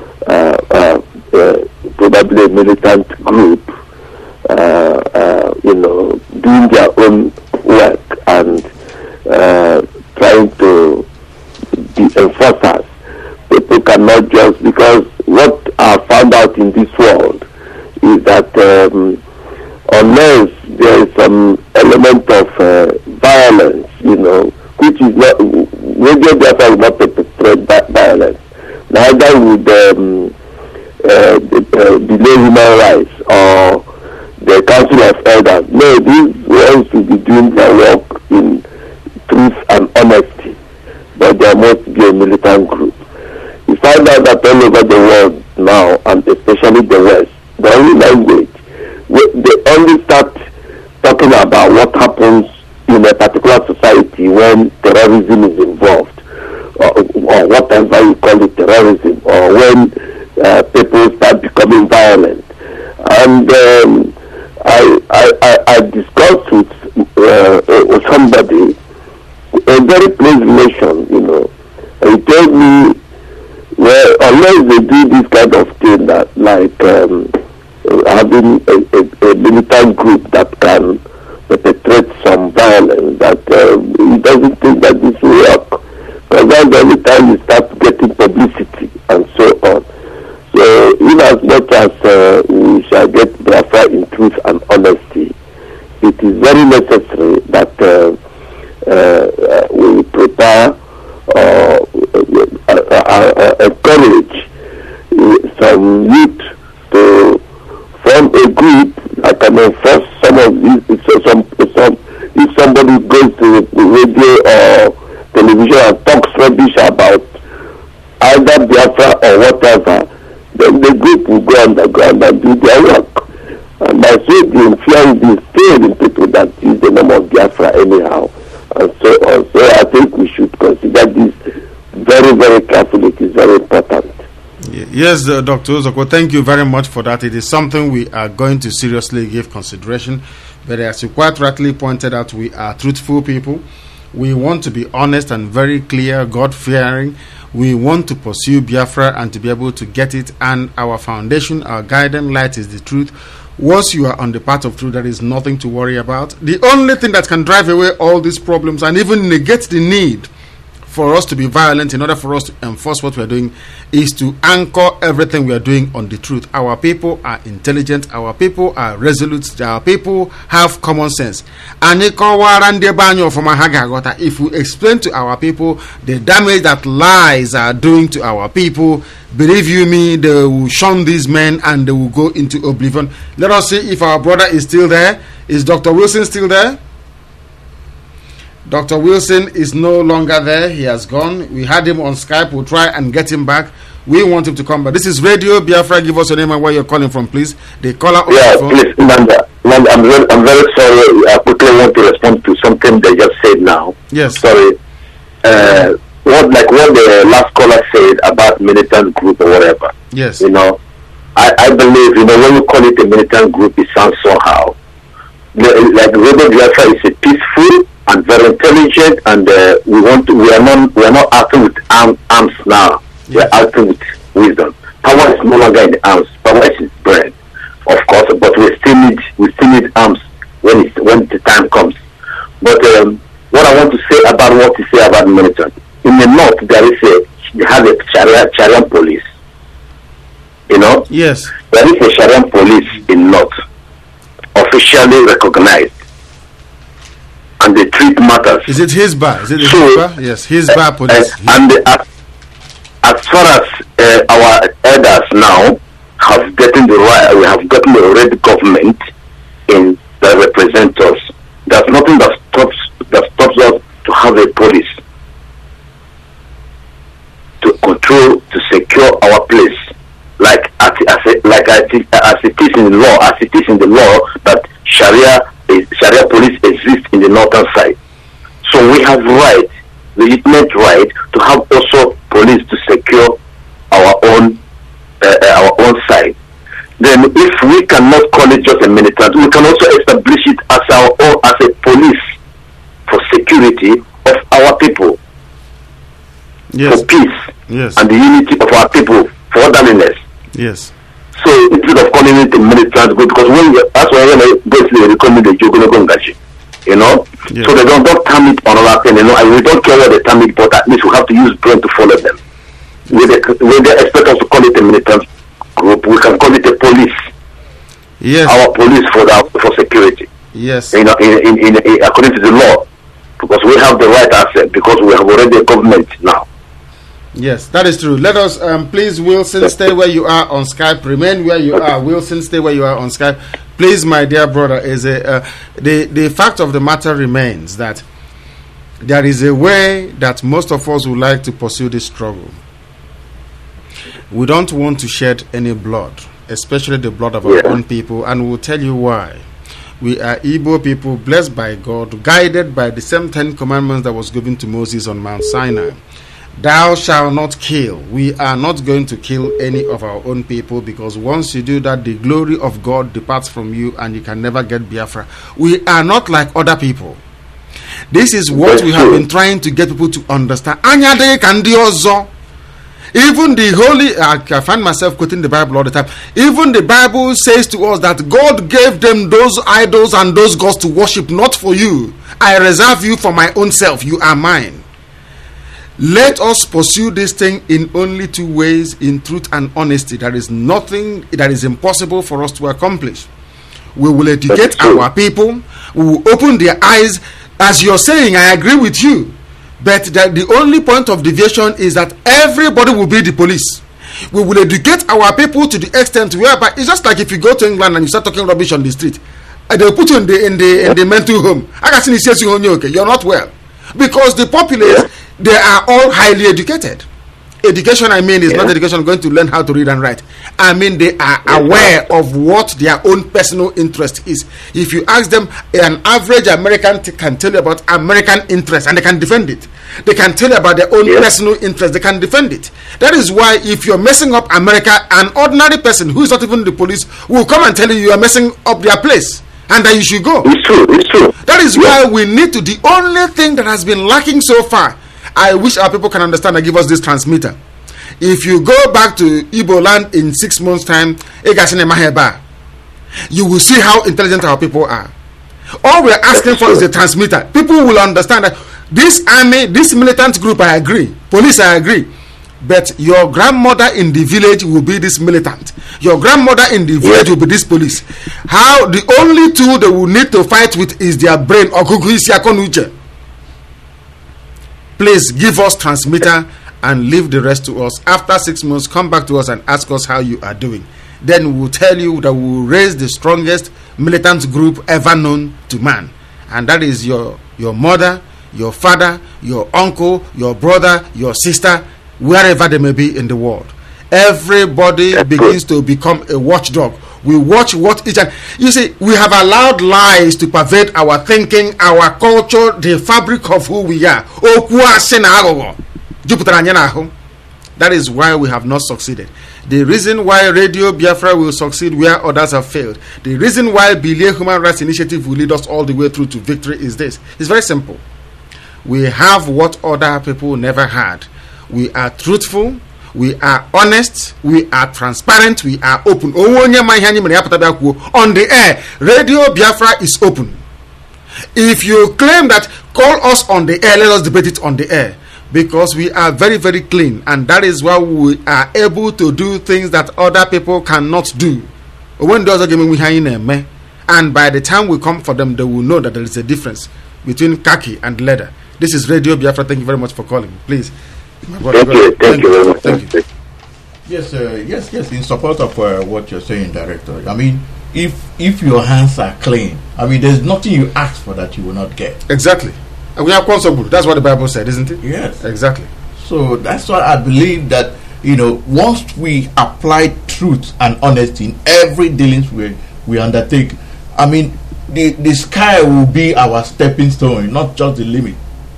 probably a militant group, doing their own work and cannot just, because what I found out in this world is that unless there is some element of violence, which is not, Radio Biafra will not perpetrate violence, neither would delay human rights or the Council of Elders. No, these ones will be doing their work in truth and honesty, but there must be a militant group. You find out that all over the world now, and especially the West, the only language, they only start talking about what happens in a particular society when terrorism is involved, or whatever you call it, terrorism, or when people start becoming violent. And I discussed with somebody a very close relation, he told me, well, unless they do this kind of thing, that like having a militant group that can perpetrate some violence, that he doesn't think that this will work, because that's the only time you start getting publicity and so on. So, in as much as we shall get Biafra in truth and honesty, it is very necessary that we prepare encourage some youth to form a group that can enforce some of these. If somebody goes to the radio or television and talks rubbish about either Biafra or whatever, then the group will go underground and do their work. And I say the influence is still in people that use the name of Biafra anyhow, and so on. So I think we should consider this very, very carefully. It is very important. Yes, Dr. Uzokwo, thank you very much for that. It is something we are going to seriously give consideration. But as you quite rightly pointed out, we are truthful people. We want to be honest and very clear, God-fearing. We want to pursue Biafra and to be able to get it. And our foundation, our guiding light is the truth. Once you are on the path of truth, there is nothing to worry about. The only thing that can drive away all these problems and even negate the need for us to be violent in order for us to enforce what we are doing is to anchor everything we are doing on the truth. Our people are intelligent, our people are resolute, our people have common sense. If we explain to our people the damage that lies are doing to our people, believe you me, they will shun these men and they will go into oblivion. Let us see if our brother is still there. Is Dr. Wilson still there? Dr. Wilson is no longer there. He has gone. We had him on Skype. We'll try and get him back. We want him to come back. This is Radio Biafra. Give us your name and where you're calling from, please. The caller on the phone. Please, Nanda, I'm very sorry. I quickly want to respond to something they just said now. Yes. Sorry. What the last caller said about militant group or whatever. Yes. I believe, when you call it a militant group, it sounds somehow. Like Radio Biafra is a peaceful and very intelligent, and we are not acting with arms now. Yes. We are acting with wisdom. Power is no longer in the arms. Power is in brain, of course, but we still need arms when the time comes. But what I want to say about what you say about militant, in the north they have a Sharia police. Yes. There is a Sharia police in north, officially recognized. And they treat matters. Is it Hizbah? Is it Hizbah? Yes, Hizbah police. As far as our elders now have gotten we have gotten the red government in that represent us. There's nothing that stops us to have a police to control, to secure our place, like as it is in law, as it is in the law that Sharia police exists in the northern side. So we have legitimate right to have also police to secure our own side. Then if we cannot call it just a militant, we can also establish it as our own, as a police for security of our people. Yes. For peace. Yes. And the unity of our people, for orderliness. Yes. So instead of calling it a militant group, because that's why basically they call it the Jogonogongashi, Yes. So they don't term it on another thing, and we don't care what they term it, but at least we have to use brain to follow them. We when they expect us to call it a militant group, we can call it a police. Yes. Our police for security. Yes. In according to the law, because we have the right access, because we have already a government now. Yes, that is true. Let us please, Wilson, stay where you are on Skype. Remain where you are. Wilson, stay where you are on Skype. Please, my dear brother, the fact of the matter remains that there is a way that most of us would like to pursue this struggle. We don't want to shed any blood, especially the blood of our own people, and we'll tell you why. We are Igbo people, blessed by God, guided by the same 10 commandments that was given to Moses on Mount Sinai. Thou shalt not kill. We are not going to kill any of our own people, because once you do that, the glory of God departs from you and you can never get Biafra. We are not like other people. This is what we have been trying to get people to understand. Even the holy, I find myself quoting the Bible all the time. Even the Bible says to us that God gave them those idols and those gods to worship, not for you. I reserve you for my own self. You are mine. Let us pursue this thing in only two ways, in truth and honesty. There is nothing that is impossible for us to accomplish. We will educate our people. We will open their eyes. As you're saying, I agree with you. But the only point of deviation is that everybody will be the police. We will educate our people to the extent whereby it's just like if you go to England and you start talking rubbish on the street, and they'll put you in the mental home. You're not well. Because the populace, they are all highly educated. Education, I mean, is not education going to learn how to read and write. I mean, they are aware of what their own personal interest is. If you ask them, an average American can tell you about American interest and they can defend it. They can tell you about their own personal interest. They can defend it. That is why if you're messing up America, an ordinary person who is not even the police will come and tell you are messing up their place and that you should go. It's true. It's true. That is why we need to. The only thing that has been lacking so far, I wish our people can understand and give us this transmitter. If you go back to Igbo land in 6 months' time, you will see how intelligent our people are. All we are asking for is a transmitter. People will understand that this army, this militant group, I agree. Police, I agree. But your grandmother in the village will be this militant. Your grandmother in the village will be this police. How the only tool they will need to fight with is their brain. Please give us transmitter and leave the rest to us. After 6 months, come back to us and ask us how you are doing. Then we will tell you that we will raise the strongest militant group ever known to man. And that is your mother, your father, your uncle, your brother, your sister, wherever they may be in the world. Everybody begins to become a watchdog. We watch what each other. You see, we have allowed lies to pervade our thinking, our culture, the fabric of who we are. That is why we have not succeeded. The reason why Radio Biafra will succeed where others have failed, the reason why Bilie Human Rights Initiative will lead us all the way through to victory is this. It's very simple. We have what other people never had. We are truthful, we are honest, we are transparent, we are open. On the air, Radio Biafra is open. If you claim that, call us on the air, let us debate it on the air. Because we are very, very clean, and that is why we are able to do things that other people cannot do. When those are giving me, and by the time we come for them, they will know that there is a difference between khaki and leather. This is Radio Biafra. Thank you very much for calling. Please. Thank you very much. Thank you. Yes. In support of what you're saying, Director. I mean, if your hands are clean, I mean, there's nothing you ask for that you will not get. Exactly. We are consumable. That's what the Bible said, isn't it? Yes. Exactly. So that's why I believe that, once we apply truth and honesty in every dealings we undertake, I mean, the sky will be our stepping stone, not just the limit.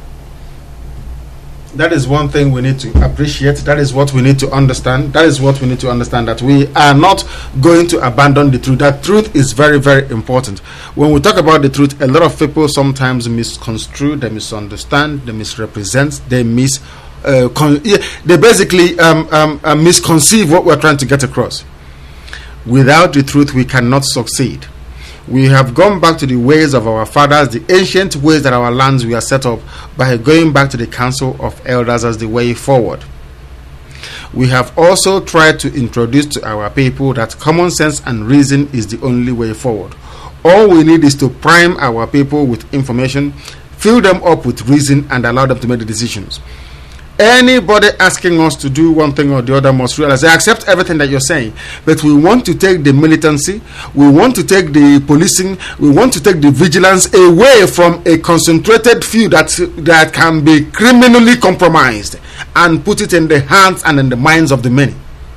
That is one thing we need to appreciate. That is what we need to understand. That is what we need to understand, that we are not going to abandon the truth. That truth is very, very important. When we talk about the truth, a lot of people sometimes misconstrue, they misunderstand, they misrepresent, they basically misconceive what we're trying to get across. Without the truth, we cannot succeed. We have gone back to the ways of our fathers, the ancient ways that our lands were set up, by going back to the council of elders as the way forward. We have also tried to introduce to our people that common sense and reason is the only way forward. All we need is to prime our people with information, fill them up with reason, and allow them to make the decisions. Anybody asking us to do one thing or the other must realize, I accept everything that you're saying, but we want to take the militancy, we want to take the policing, we want to take the vigilance away from a concentrated few that can be criminally compromised and put it in the hands and in the minds of the many.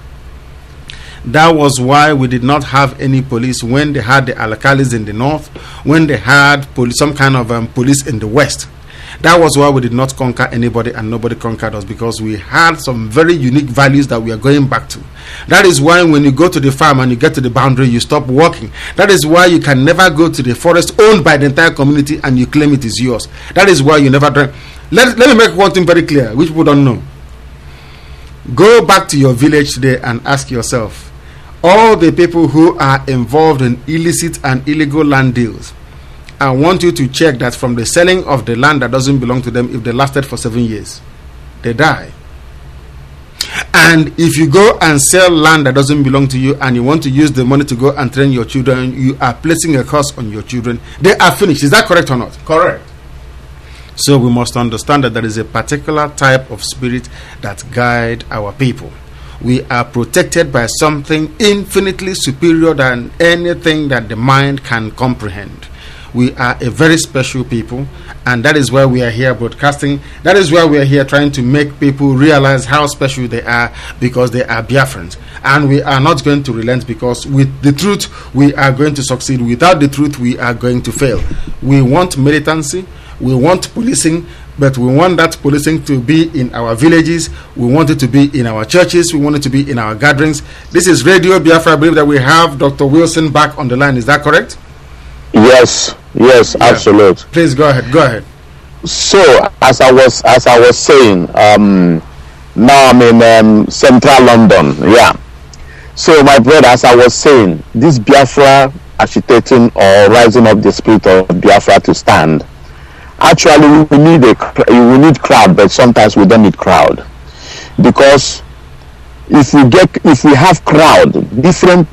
That was why we did not have any police when they had the alkalis in the north, when they had some kind of police in the west. That was why we did not conquer anybody and nobody conquered us, because we had some very unique values that we are going back to. That is why when you go to the farm and you get to the boundary, you stop walking. That is why you can never go to the forest owned by the entire community and you claim it is yours. That is why you never drink. Let me make one thing very clear, which people don't know. Go back to your village today and ask yourself, all the people who are involved in illicit and illegal land deals, I want you to check that from the selling of the land that doesn't belong to them, if they lasted for 7 years, they die. And if you go and sell land that doesn't belong to you and you want to use the money to go and train your children, you are placing a curse on your children. They are finished. Is that correct or not? Correct. So we must understand that there is a particular type of spirit that guide our people. We are protected by something infinitely superior than anything that the mind can comprehend. We are a very special people, and that is why we are here broadcasting. That is why we are here trying to make people realize how special they are, because they are Biafrans. And we are not going to relent, because with the truth we are going to succeed. Without the truth we are going to fail. We want militancy, we want policing, but we want that policing to be in our villages, we want it to be in our churches, we want it to be in our gatherings. This is Radio Biafra. I believe that we have Dr. Wilson back on the line. Is that correct? Yes, absolutely. Please go ahead. So as I was saying, now I'm in central London. Yeah. So my brother, as I was saying, this Biafra agitating or rising up the spirit of Biafra to stand. Actually, we need crowd, but sometimes we don't need crowd, because if we have crowd, different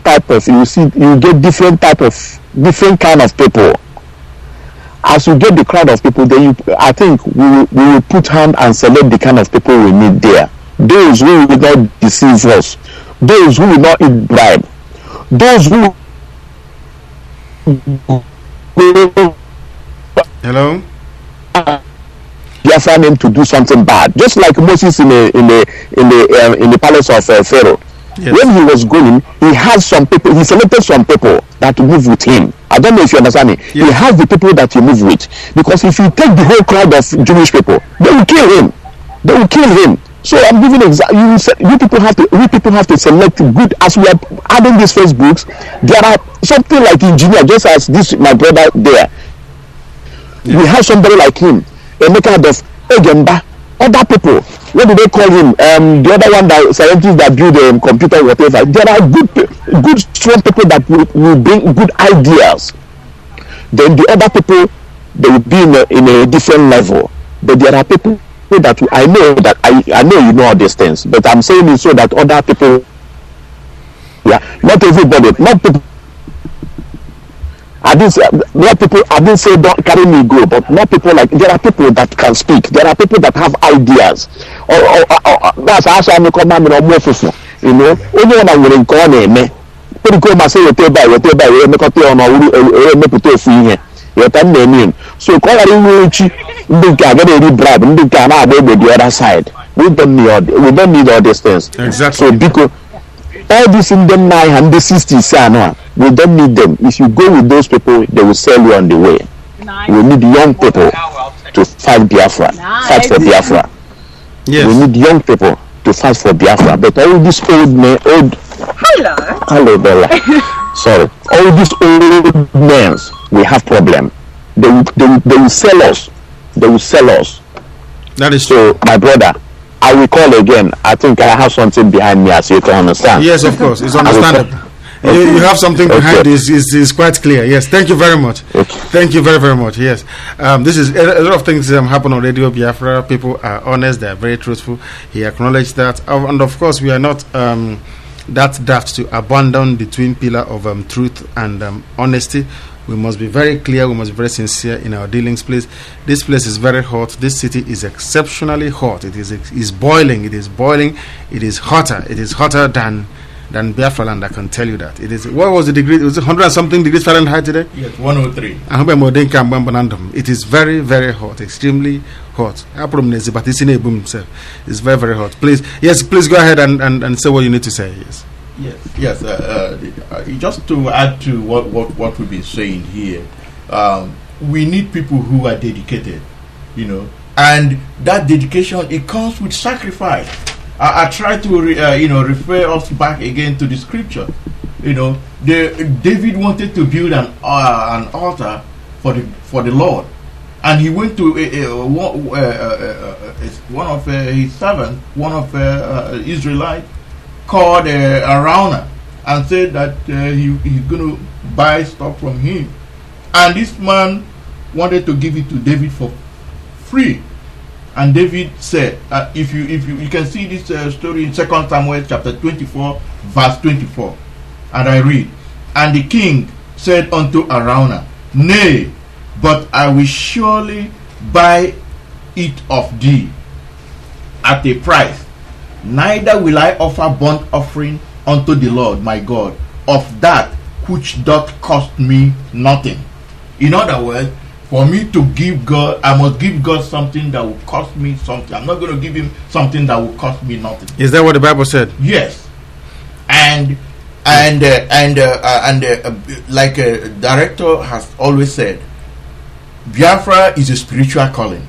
kind of people. As you get the crowd of people, then I think we will put hand and select the kind of people we need there. Those who will not deceive us, those who will not eat bribe, those who hello. Biafra name to do something bad, just like Moses in the palace of Pharaoh. Yes. When he was going, he had some people. He selected some people that move with him. I don't know if you understand me. Yes. He has the people that he move with, because if you take the whole crowd of Jewish people, they will kill him. They will kill him. So I'm giving you people have to select good. As we are adding these Facebooks, there are something like engineer, just as this my brother there. Yeah. We have somebody like him, a maker of Egemba, other people. What do they call him? The other one, that scientists that build a computer, whatever. There are good, strong people that will bring good ideas. Then the other people, they will be in a different level. But there are people that I know you know all these things. But I'm saying it so that other people, yeah, not everybody, not people. I didn't say don't carry me go, but not people like, there are people that can speak, there are people that have ideas. That's how I come on more, you know. Only when I will incarnate me, put go my say whatever, we make a turn or make put off here. You can name. So call a rich get a bribe, and can have the other side. We don't need all these things. Exactly. So because all this in them 9 and the 60s, we don't need them. If you go with those people, they will sell you on the way. We need young people to fight Biafra, fight for Biafra. Yes. We need young people to fight for Biafra. But all these hello Bella. Sorry, all these old men, we have problem. They will sell us. They will sell us. That is so, my brother. I will call again. I think I have something behind me, as you can understand. Yes, of course. It's understandable. You have something behind this. Is quite clear. Yes. Thank you very much. Thank you very, very much. Yes. This is a lot of things happen on Radio Biafra. People are honest. They are very truthful. He acknowledged that, and of course, we are not that daft to abandon the twin pillar of truth and honesty. We must be very clear. We must be very sincere in our dealings, please. This place is very hot. This city is exceptionally hot. It is boiling. It is boiling. It is hotter. It is hotter than Biafra land. I can tell you that. It is. What was the degree? It was 100 and something degrees Fahrenheit today. Yes, 103. It is very, very hot. Extremely hot. But it's in a boom himself. It's very, very hot. Please, yes, please go ahead and say what you need to say. Yes. Yes. Just to add to what we've been saying here, we need people who are dedicated, and that dedication, it comes with sacrifice. I try to refer us back again to the scripture. David wanted to build an altar for the Lord, and he went to one of his servants, one of Israelites, called Araunah, and said that he's going to buy stuff from him, and this man wanted to give it to David for free. And David said, if you can see this story in 2 Samuel chapter 24 verse 24, and I read, and the king said unto Araunah, Nay, but I will surely buy it of thee at a price, neither will I offer burnt offering unto the Lord my God of that which doth cost me nothing. In other words, for me to give God, I must give God something that will cost me something. I'm not going to give him something that will cost me nothing. Is that what the Bible said? Yes. And like a director has always said, Biafra is a spiritual calling.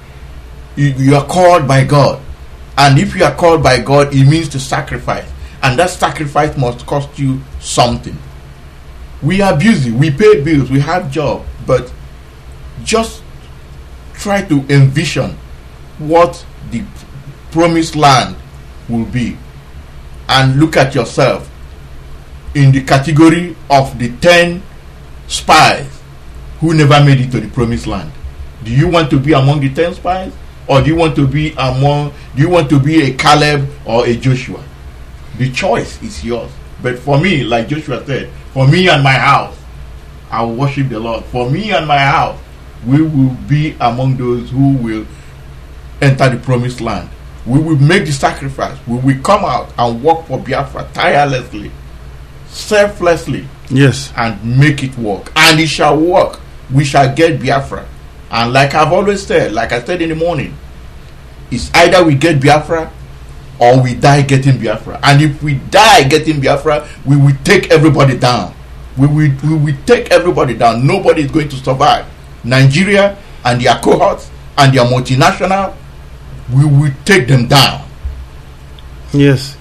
You are called by God. And if you are called by God, it means to sacrifice. And that sacrifice must cost you something. We are busy. We pay bills. We have jobs. But just try to envision what the promised land will be. And look at yourself in the category of the 10 spies who never made it to the promised land. Do you want to be among the 10 spies? Or do you want to be a Caleb or a Joshua? The choice is yours. But for me, like Joshua said, for me and my house, I will worship the Lord. For me and my house, we will be among those who will enter the promised land. We will make the sacrifice. We will come out and work for Biafra tirelessly, selflessly. Yes. And make it work. And it shall work. We shall get Biafra. And like I've always said, like I said in the morning, it's either we get Biafra or we die getting Biafra. And if we die getting Biafra, we will take everybody down. We will take everybody down. Nobody is going to survive. Nigeria and their cohorts and their multinational, we will take them down. Yes.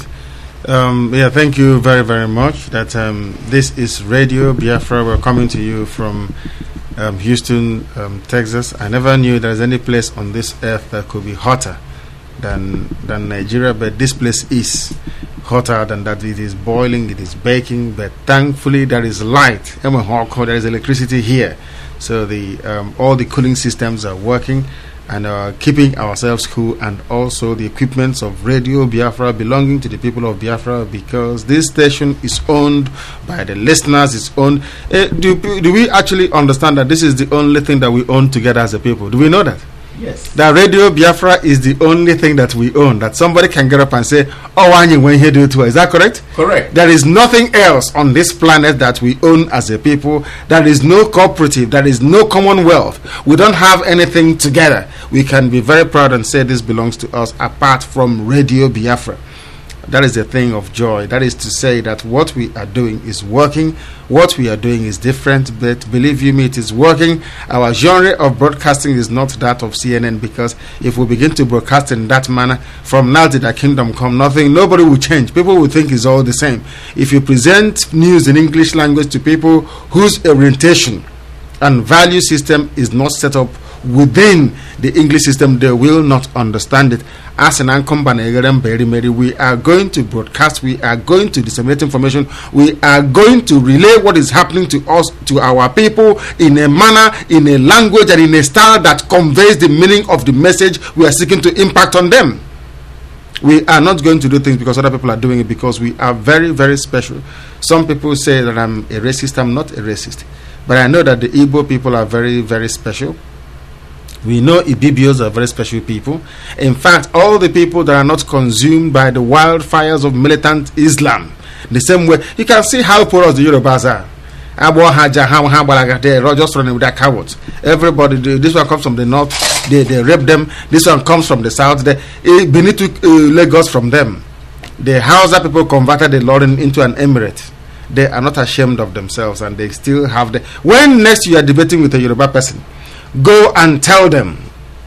Thank you very, very much. That this is Radio Biafra. We're coming to you from Houston, Texas. I never knew there's any place on this earth that could be hotter than Nigeria, but this place is hotter than that. It is boiling, it is baking, but thankfully there is light. There is electricity here, so the all the cooling systems are working and keeping ourselves cool, and also the equipments of Radio Biafra belonging to the people of Biafra, because this station is owned by the listeners. It's owned. Do we actually understand that this is the only thing that we own together as a people? Do we know that? Yes. That Radio Biafra is the only thing that we own, that somebody can get up and say, oh, Wanyi, when he do it. Is that correct? Correct. There is nothing else on this planet that we own as a people. There is no cooperative. There is no commonwealth. We don't have anything together. We can be very proud and say this belongs to us apart from Radio Biafra. That is a thing of joy. That is to say that what we are doing is working. What we are doing is different, but believe you me, it is working. Our genre of broadcasting is not that of CNN, because if we begin to broadcast in that manner, from now to the kingdom come, nobody will change. People will think it's all the same. If you present news in English language to people whose orientation and value system is not set up within the English system, they will not understand it. As an we are going to broadcast, we are going to disseminate information, we are going to relay what is happening to us, to our people, in a manner, in a language, and in a style that conveys the meaning of the message we are seeking to impact on them. We are not going to do things because other people are doing it, because we are very, very special. Some people say that I'm a racist. I'm not a racist. But I know that the Igbo people are very, very special. We know Ibibios are very special people. In fact, all the people that are not consumed by the wildfires of militant Islam, the same way, you can see how porous the Yorubas are. They're just running with their cowards. Everybody, this one comes from the north, they rape them. This one comes from the south. Benin took Lagos from them. The Hausa people converted the Lorin into an emirate. They are not ashamed of themselves, and they still have the. When next you are debating with a Yoruba person, go and tell them,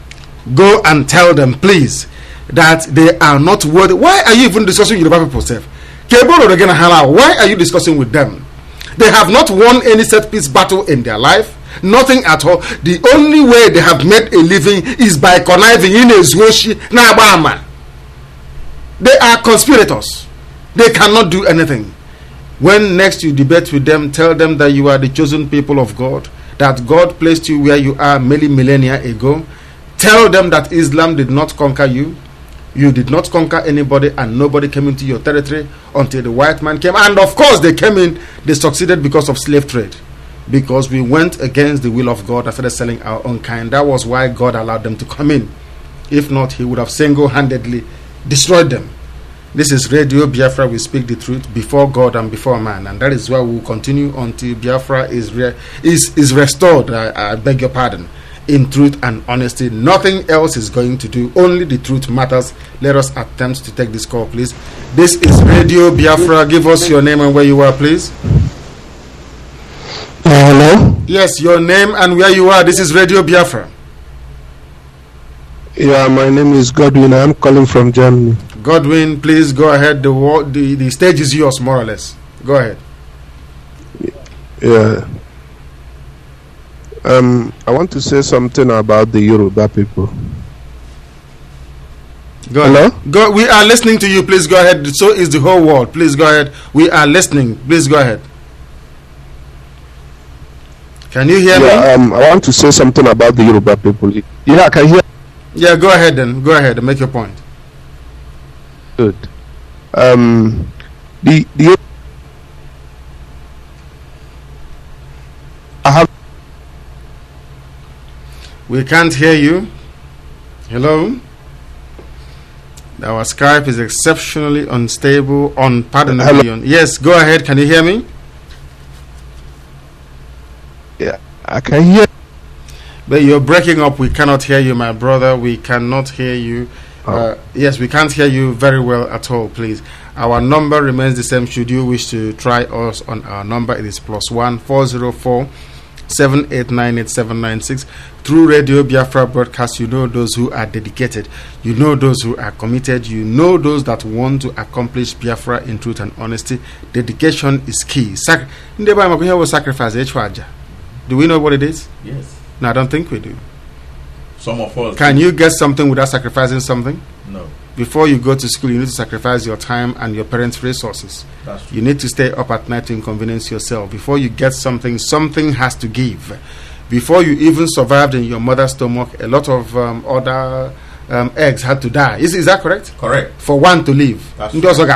please, that they are not worthy. Why are you even discussing Yoruba people, self? Why are you discussing with them? They have not won any set piece battle in their life. Nothing at all. The only way they have made a living is by conniving in a Zwoshi Nabama. They are conspirators. They cannot do anything. When next you debate with them, tell them that you are the chosen people of God, that God placed you where you are many millennia ago. Tell them that Islam did not conquer you. You did not conquer anybody, and nobody came into your territory until the white man came. And of course they came in, they succeeded because of slave trade. Because we went against the will of God and started selling our own kind. That was why God allowed them to come in. If not, he would have single-handedly destroyed them. This is Radio Biafra. We speak the truth before God and before man, and that is why we will continue until Biafra is restored. I beg your pardon. In truth and honesty, nothing else is going to do. Only the truth matters. Let us attempt to take this call, please. This is Radio Biafra. Give us your name and where you are, please. Hello. Yes, your name and where you are. This is Radio Biafra. Yeah, my name is Godwin. I'm calling from Germany. Godwin, please go ahead. The stage is yours, more or less. Go ahead. Yeah. I want to say something about the Yoruba people. Go ahead. Hello? We are listening to you. Please go ahead. So is the whole world. Please go ahead. We are listening. Please go ahead. Can you hear me? I want to say something about the Yoruba people. Yeah, I can hear. Yeah, go ahead then. Go ahead and make your point. Good. We can't hear you. Hello? Our Skype is exceptionally unstable, unpardonably. Yes, go ahead. Can you hear me? Yeah, I can hear. But you're breaking up. We cannot hear you, my brother. We cannot hear you. Yes, we can't hear you very well at all, please. Our number remains the same. Should you wish to try us on our number, it is +1 404 789 8796. Through Radio Biafra broadcast, you know those who are dedicated, you know those who are committed, you know those that want to accomplish Biafra in truth and honesty. Dedication is key. Sacrifice. Do we know what it is? Yes. No, I don't think we do. Some of us. Can you get something without sacrificing something? No. Before you go to school, you need to sacrifice your time and your parents' resources. That's true. You need to stay up at night to inconvenience yourself. Before you get something, something has to give. Before you even survived in your mother's stomach, a lot of other eggs had to die. Is that correct? Correct. For one to live. That's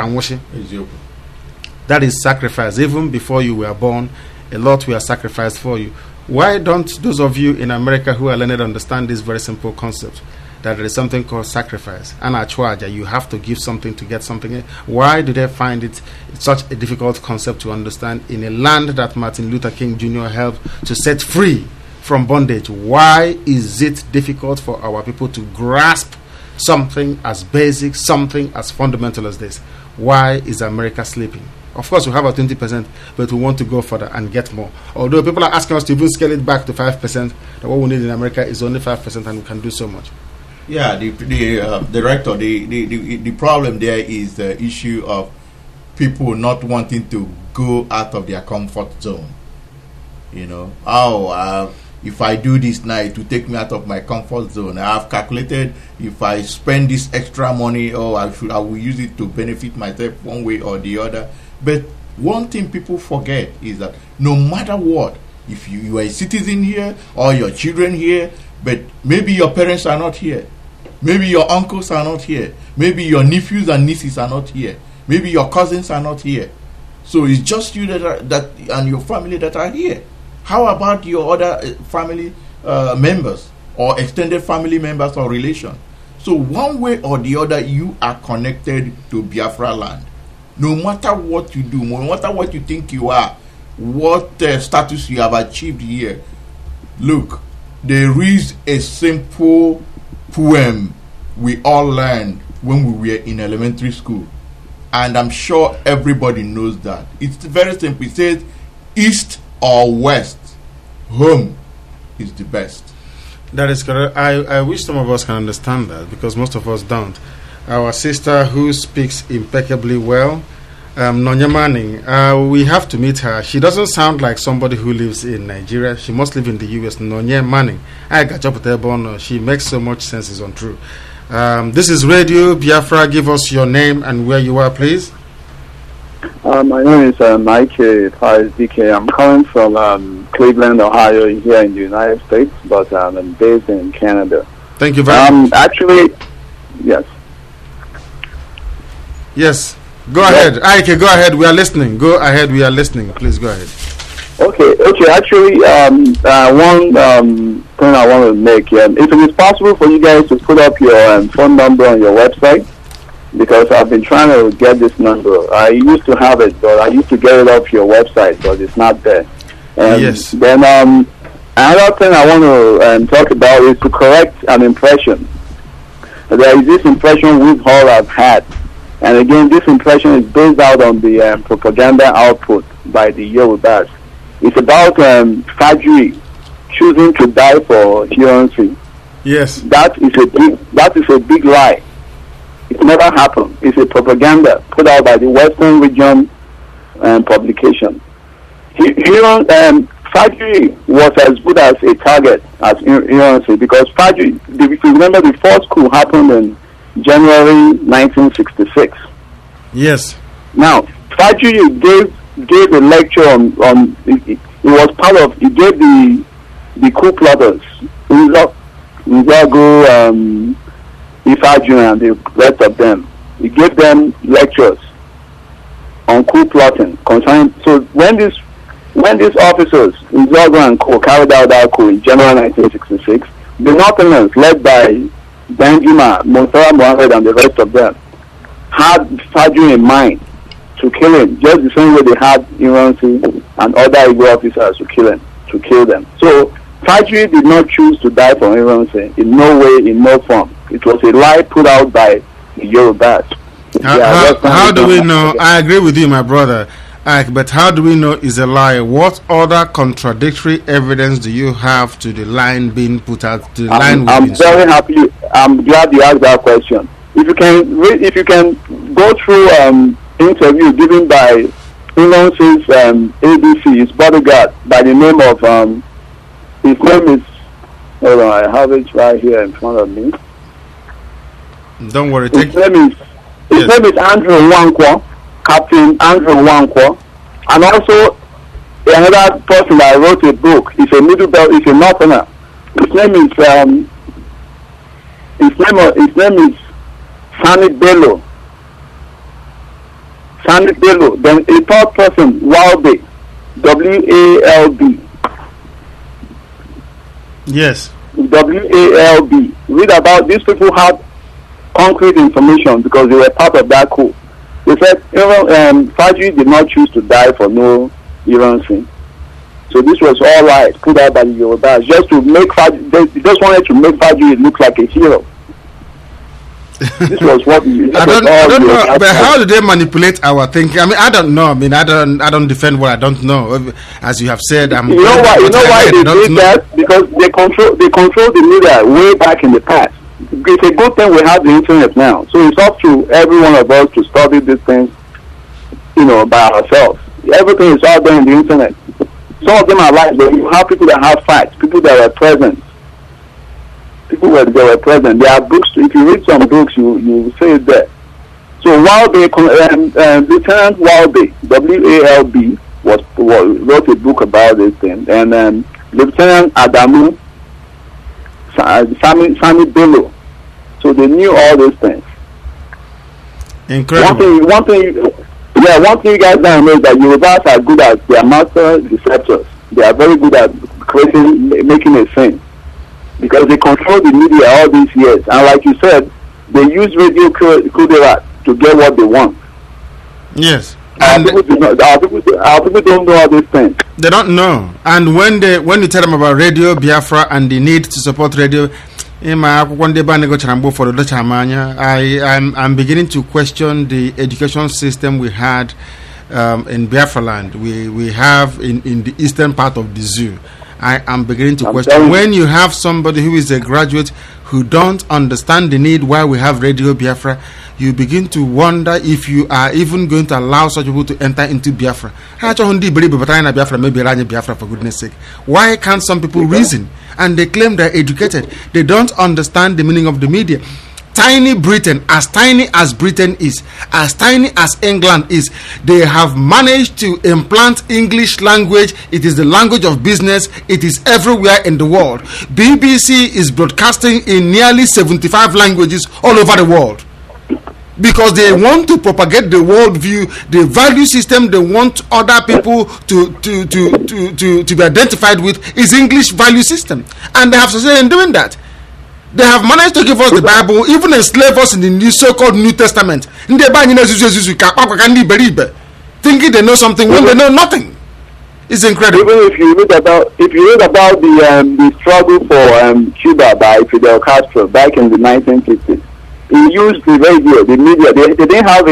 that is sacrifice. Even before you were born, a lot were sacrificed for you. Why don't those of you in America who are learned understand this very simple concept? That there is something called sacrifice. And you have to give something to get something. Why do they find it such a difficult concept to understand in a land that Martin Luther King Jr. helped to set free from bondage? Why is it difficult for our people to grasp something as basic, something as fundamental as this? Why is America sleeping? Of course, we have a 20%, but we want to go further and get more. Although people are asking us to even scale it back to 5%, that what we need in America is only 5%, and we can do so much. Yeah, the director, the problem there is the issue of people not wanting to go out of their comfort zone. You know, if I do this now, it will take me out of my comfort zone. I have calculated if I spend this extra money, I will use it to benefit myself one way or the other. But one thing people forget is that no matter what, if you are a citizen here or your children here, but maybe your parents are not here, maybe your uncles are not here, maybe your nephews and nieces are not here, maybe your cousins are not here. So it's just you that and your family that are here. How about your other family members or extended family members or relations? So one way or the other, you are connected to Biafra land. No matter what you do, no matter what you think you are, what status you have achieved here. Look, there is a simple poem we all learned when we were in elementary school. And I'm sure everybody knows that. It's very simple. It says, east or west, home is the best. That is correct. I wish some of us can understand that, because most of us don't. Our sister who speaks impeccably well, Nonya Manning, we have to meet her. She doesn't sound like somebody who lives in Nigeria. She must live in the US. Nonya Manning. I got up with her born. She makes so much sense. It's untrue. This is Radio Biafra. Give us your name and where you are, please. My name is Mike Pies DK. I'm calling from Cleveland, Ohio, here in the United States, but I'm based in Canada. Thank you very much. Actually, yes. Yes. Go ahead. Ike, go ahead. We are listening. Go ahead. We are listening. Please go ahead. Okay. Actually, one thing I want to make, if it is possible for you guys to put up your phone number on your website, because I've been trying to get this number. I used to have it, but I used to get it off your website, but it's not there. And yes. Then another thing I want to talk about is to correct an impression. There is this impression we all have had. And again, this impression is based out on the propaganda output by the Yorubas. It's about Fajri choosing to die for Huronsi. Yes. That is a big lie. It never happened. It's a propaganda put out by the Western region publication. Fajri was as good as a target as Huronsi, because Fajri, if you remember, the first coup happened in January 1966. Yes. Now, Fajri gave a lecture on it was part of, he gave the coup plotters, Nzago, Ifajun and the rest of them. He gave them lectures on coup plotting concerning. So when these officers, Nzago and co, carried out that coup in January 1966, the Northerners, led by Benjima, Mustafa Mohammed and the rest of them, had Fajri in mind to kill him, just the same way they had Huronsi and other Igbo officers to kill them. So Fajri did not choose to die for Huronsi in no way, in no form. It was a lie put out by the Yorubas. How do we know? I agree with you, my brother. But how do we know is a lie? What other contradictory evidence do you have to the line being put out? I'm very happy. I'm glad you asked that question. If you can go through interview given by Huronsi's ABC, his bodyguard, by the name of his name is. Hold on, I have it right here in front of me. Don't worry. His name is Andrew Nwankwo, Captain Andrew Nwankwo, and also another person that wrote a book. He's a middle belt. He's a northerner. His name is Sani Bello. Sani Bello. Then a third person, Walbe, W-A-L-B. Yes. W-A-L-B. Read about these people have concrete information because they were part of that coup. They said Fajri did not choose to die for no Huronsi. So this was all lies put out by the Yorubas just to make Fajri. They just wanted to make Fajri look like a hero. This was what I don't know. But how do they manipulate our thinking? I mean, I don't know. I mean, I don't defend what I don't know. As you have said, you know why they did that? Because they control the media way back in the past. It's a good thing we have the internet now. So it's up to every one of us to study these things, by ourselves. Everything is out there in the internet. Some of them are lies, but you have people that have facts, people that were present. People that were present. There are books. If you read some books, you say it there. So Walby, Lieutenant Walby, W-A-L-B, wrote a book about this thing, and Lieutenant Adamu, Sami Bello. So they knew all these things. Incredible. One thing you guys don't know is that Yorubas are good at, they are master deceptors. They are very good at making a thing. Because they control the media all these years. And like you said, they use radio Kudera to get what they want. Yes. Our people don't know all these things. They don't know. And when you tell them about Radio Biafra and the need to support radio, I'm beginning to question the education system we had in Biafra land. We have in the eastern part of the zoo. I am beginning to question when you have somebody who is a graduate who don't understand the need why we have Radio Biafra. You begin to wonder if you are even going to allow such people to enter into Biafra. For goodness sake. Why can't some people reason? And they claim they're educated. They don't understand the meaning of the media. Tiny Britain, as tiny as Britain is, as tiny as England is, they have managed to implant English language. It is the language of business. It is everywhere in the world. BBC is broadcasting in nearly 75 languages all over the world. Because they want to propagate the worldview, the value system they want other people to be identified with is English value system. And they have succeeded in doing that. They have managed to give us the Bible, even enslave us in the new so-called New Testament. Thinking they know something when they know nothing. It's incredible. Even if you read about the struggle for Cuba by Fidel Castro back in the 1950s, he used the radio, the media. They didn't have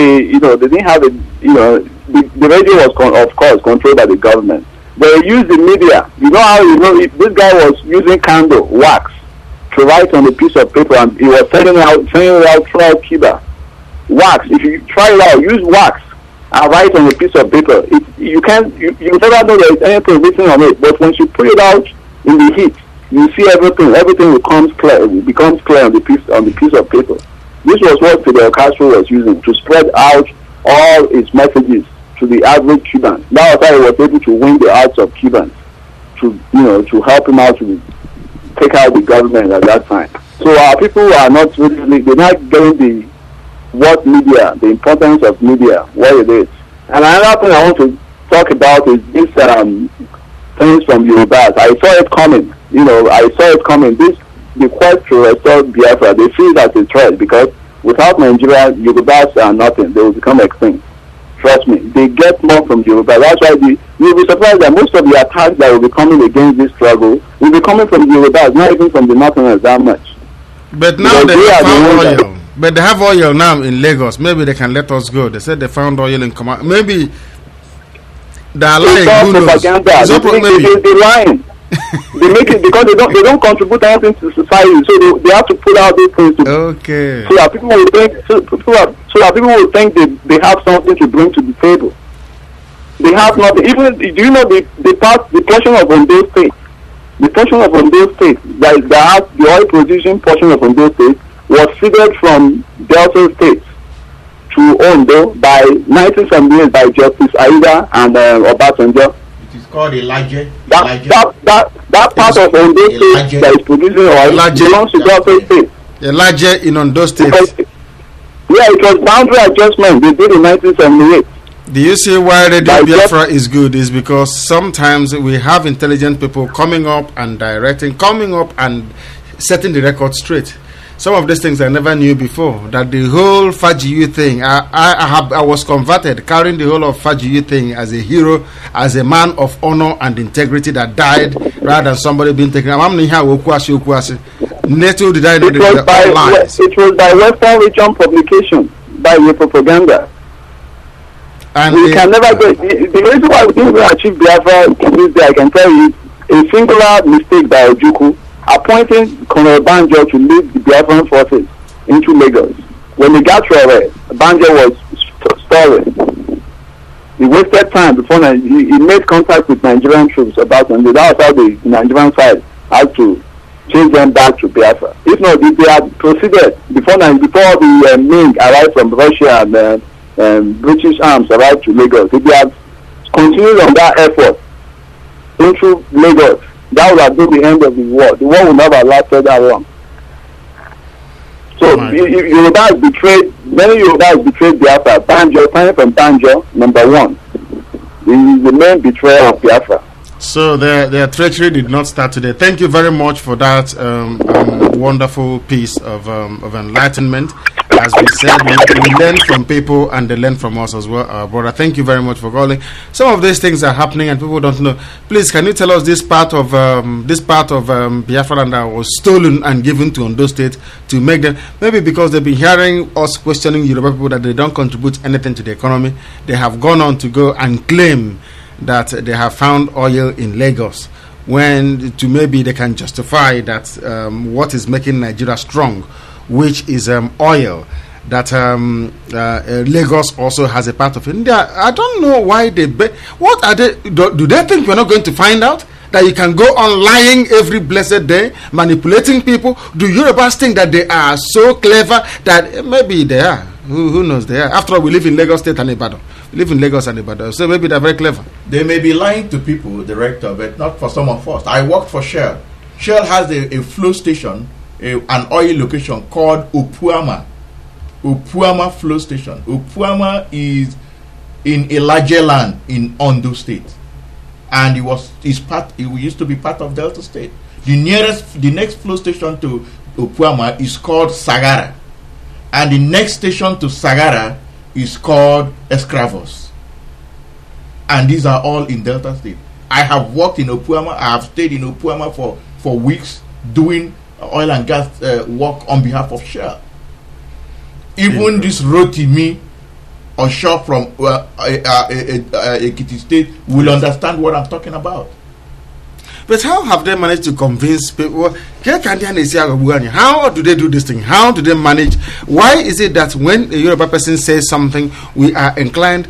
the radio was of course controlled by the government. They used the media. You know how this guy was using candle wax to write on a piece of paper, and he was sending it out throughout Cuba. Wax. If you try it out, use wax and write on a piece of paper. You never know there is anything written on it. But once you put it out in the heat, you see everything. Everything becomes clear. It becomes clear on the piece of paper. This was what Fidel Castro was using to spread out all his messages to the average Cuban. That was how he was able to win the hearts of Cubans, to help him out to take out the government at that time. So our people are not really, they're not getting the importance of media, what it is. And another thing I want to talk about is this things from Yorubas. I saw it coming. The quest to restore Biafra, they see it as a threat because without Nigeria, Yorubas are nothing. They will become extinct. Trust me, they get more from Yoruba. That's why you'll be surprised that most of the attacks that will be coming against this struggle will be coming from Yoruba, not even from the Northerners that much. But now they have found oil. But they have oil now in Lagos. Maybe they can let us go. They said they found oil in Command. Maybe they are lying. Who knows? They're lying. They make it because they don't contribute anything to society, so they have to put out these things so that people will think they have something to bring to the table. They have nothing. Even do you know the portion of Ondo State, that has the oil producing portion of Ondo State was ceded from Delta State to Ondo by 1978 by Justice Aida and Obasanjo. Called Elijah. That part of Ondo State that is producing oil belongs to Delta State. Elijah in Ondo State. It was boundary adjustment they did in 1978. Do you see why Radio Biafra is good? Is because sometimes we have intelligent people coming up and setting the record straight. Some of these things I never knew before. That the whole Fajiyu thing, I was converted, carrying the whole of Fajiyu thing as a hero, as a man of honor and integrity that died rather than somebody being taken. Neto did I know it was by Western Region Publication, by the propaganda. And we can never get the reason why we didn't achieve Biafra this day, I can tell you, a singular mistake by Ojukwu appointing Colonel Banjo to lead the Biafran forces into Lagos. When they got to Banjo was stalling. He wasted time before he made contact with Nigerian troops about them. That was how the Nigerian side had to chase them back to Biafra. If not, if they had proceeded before the Ming arrived from Russia and British arms arrived to Lagos, if they had continued on that effort into Lagos, that would have been the end of the war. The war would not have lasted that long. So Yorubas betrayed, many Yorubas betrayed Biafra. Banjo, coming from Banjo, number one. The main betrayer of Biafra. So their treachery did not start today. Thank you very much for that wonderful piece of enlightenment. As we said, we learn from people and they learn from us as well, brother. Thank you very much for calling. Some of these things are happening and people don't know. Please, can you tell us this part of Biafra land that was stolen and given to Ondo State to make them, maybe because they've been hearing us questioning Yoruba people that they don't contribute anything to the economy, they have gone on to go and claim that they have found oil in Lagos, when to maybe they can justify that what is making Nigeria strong, which is oil, that Lagos also has a part of India. I don't know why what are they, do they think we're not going to find out? That you can go on lying every blessed day, manipulating people? Do Yorubas think that they are so clever that maybe they are? Who knows they are? After all, we live in Lagos State and Ibadan. We live in Lagos and Ibadan, so maybe they're very clever. They may be lying to people, Director, but not for some of us. I worked for Shell. Shell has a flow station, an oil location called Opuama. Opuama flow station. Opuama is in a larger land in Ondo State, and it used to be part of Delta State. The next flow station to Opuama is called Sagara, and the next station to Sagara is called Escravos, and these are all in Delta State. I have worked in Opuama. I have stayed in Opuama for weeks doing oil and gas work on behalf of Shell. Even this Rotimi or Shaw from Ekiti State will understand what I'm talking about. But how have they managed to convince people? How do they do this thing? How do they manage? Why is it that when a Yoruba person says something, we are inclined,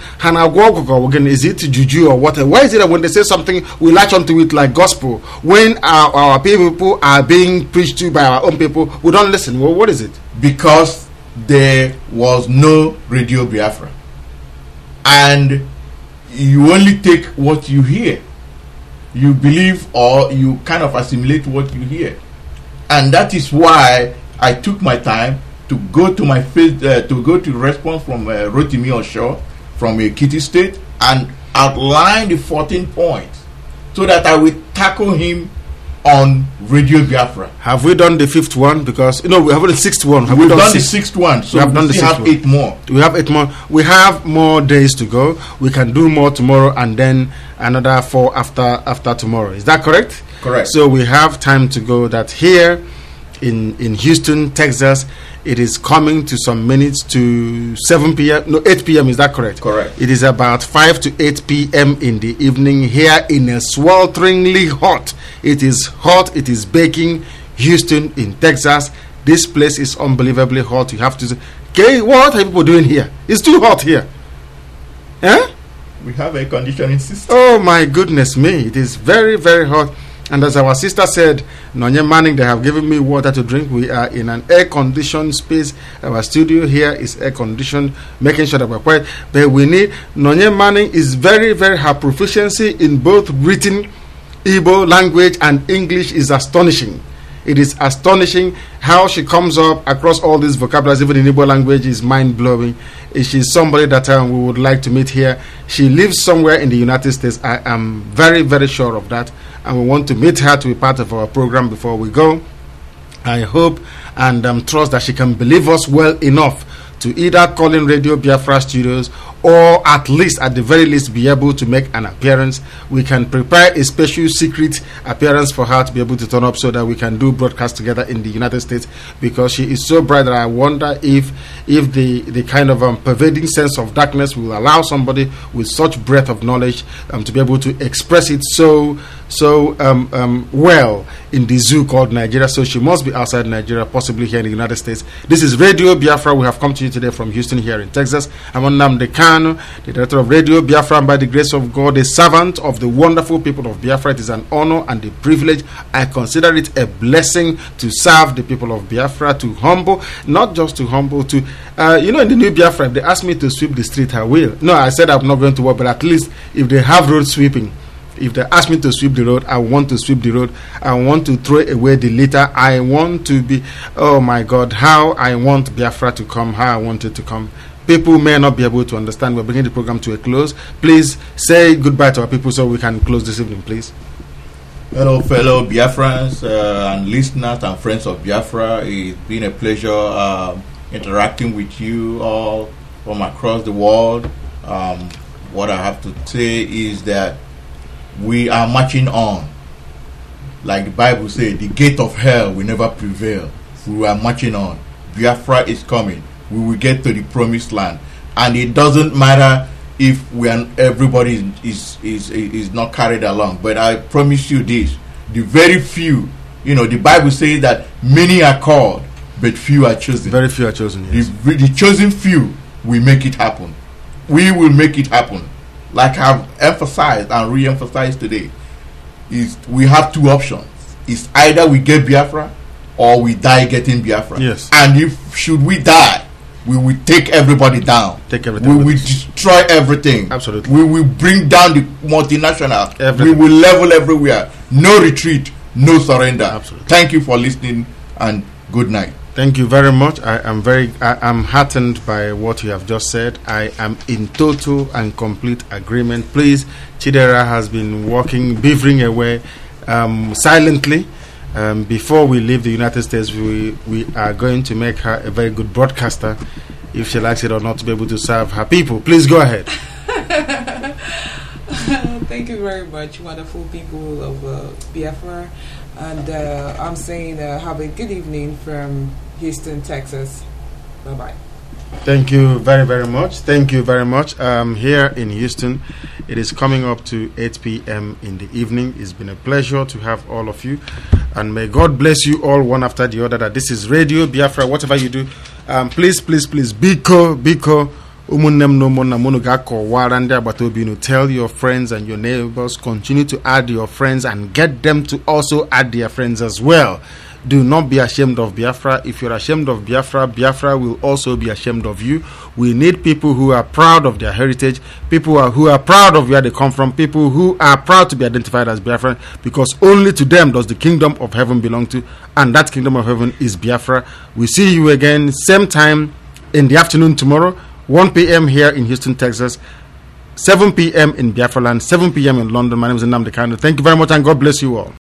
is it juju or whatever? Why is it that when they say something, we latch onto it like gospel? When our people are being preached to by our own people, we don't listen. Well, what is it? Because there was no Radio Biafra. And you only take what you hear. You believe or you kind of assimilate what you hear, and that is why I took my time to go to my to response from Rotimi Osho from Ekiti State and outline the 14 points so that I will tackle him on Radio Biafra. Have we done the fifth one? Because we have the sixth one. We've done the sixth one, so we have 8 more. We have 8 more. We have more days to go. We can do more tomorrow and then another 4 after tomorrow. Is that correct? Correct. So we have time to go. That here in Houston, Texas, it is coming to some minutes to 7 p.m. No, 8 p.m. Is that correct? Correct. It is about 5 to 8 p.m. in the evening here in a swelteringly hot. It is hot. It is baking. Houston in Texas. This place is unbelievably hot. You have to say, okay, what are people doing here? It's too hot here. Eh? We have a conditioning system. Oh my goodness me. It is very, very hot. And as our sister said, Nonye Manning, they have given me water to drink. We are in an air-conditioned space. Our studio here is air-conditioned, making sure that we're quiet. But we need, Nonye Manning is very, very, her proficiency in both written Igbo language and English is astonishing. It is astonishing how she comes up across all these vocabularies, even in Igbo language, is mind-blowing. She's somebody that we would like to meet here. She lives somewhere in the United States. I am very, very sure of that. And we want to meet her to be part of our program before we go. I hope and trust that she can believe us well enough to either call in Radio Biafra Studios or at the very least be able to make an appearance. We can prepare a special secret appearance for her to be able to turn up so that we can do broadcast together in the United States, because she is so bright that I wonder if the kind of pervading sense of darkness will allow somebody with such breadth of knowledge to be able to express it so well in the zoo called Nigeria. So she must be outside Nigeria, possibly here in the United States. This is Radio Biafra. We have come to you today from Houston here in Texas. I'm on Nnamdi Kanu. Kanu, the director of Radio Biafra, and by the grace of God, a servant of the wonderful people of Biafra. It is an honor and a privilege. I consider it a blessing to serve the people of Biafra, to humble, not just to humble, to, in the new Biafra, if they ask me to sweep the street, I will. No, I said I'm not going to work, but at least if they have road sweeping, if they ask me to sweep the road, I want to sweep the road. I want to throw away the litter. I want to be, oh my God, how I want Biafra to come, how I want it to come. People may not be able to understand. We're bringing the program to a close. Please say goodbye to our people so we can close this evening, please. Hello, fellow Biafrans and listeners and friends of Biafra. It's been a pleasure interacting with you all from across the world. What I have to say is that we are marching on. Like the Bible says, the gate of hell will never prevail. We are marching on. Biafra is coming. We will get to the promised land. And it doesn't matter if everybody is not carried along. But I promise you this, the very few, the Bible says that many are called, but few are chosen. Very few are chosen, yes. The chosen few will make it happen. We will make it happen. Like I've emphasized and re-emphasized today, is we have two options. It's either we get Biafra or we die getting Biafra. Yes. And should we die, we will take everybody down. Take everything. We will destroy everything. Absolutely. We will bring down the multinational. Everything. We will level everywhere. No retreat, no surrender. Absolutely. Thank you for listening and good night. Thank you very much. I am heartened by what you have just said. I am in total and complete agreement. Please, Chidera has been beavering away silently. Before we leave the United States, we are going to make her a very good broadcaster, if she likes it or not, to be able to serve her people. Please go ahead. Thank you very much, wonderful people of Biafra. And I'm saying have a good evening from Houston, Texas. Bye-bye. Thank you very, very much. Thank you very much. Here in Houston, it is coming up to 8 p.m. in the evening. It's been a pleasure to have all of you. And may God bless you all one after the other. That this is Radio Biafra. Whatever you do, please, Biko. Tell your friends and your neighbors. Continue to add your friends and get them to also add their friends as well. Do not be ashamed of Biafra. If you're ashamed of Biafra, Biafra will also be ashamed of you. We need people who are proud of their heritage, people who are proud of where they come from, people who are proud to be identified as Biafran, because only to them does the kingdom of heaven belong to, and that kingdom of heaven is Biafra. We see you again same time in the afternoon tomorrow, 1 p.m. here in Houston, Texas, 7 p.m. in Biafra land, 7 p.m. in London. My name is Nnamdi Kanu. Thank you very much and God bless you all.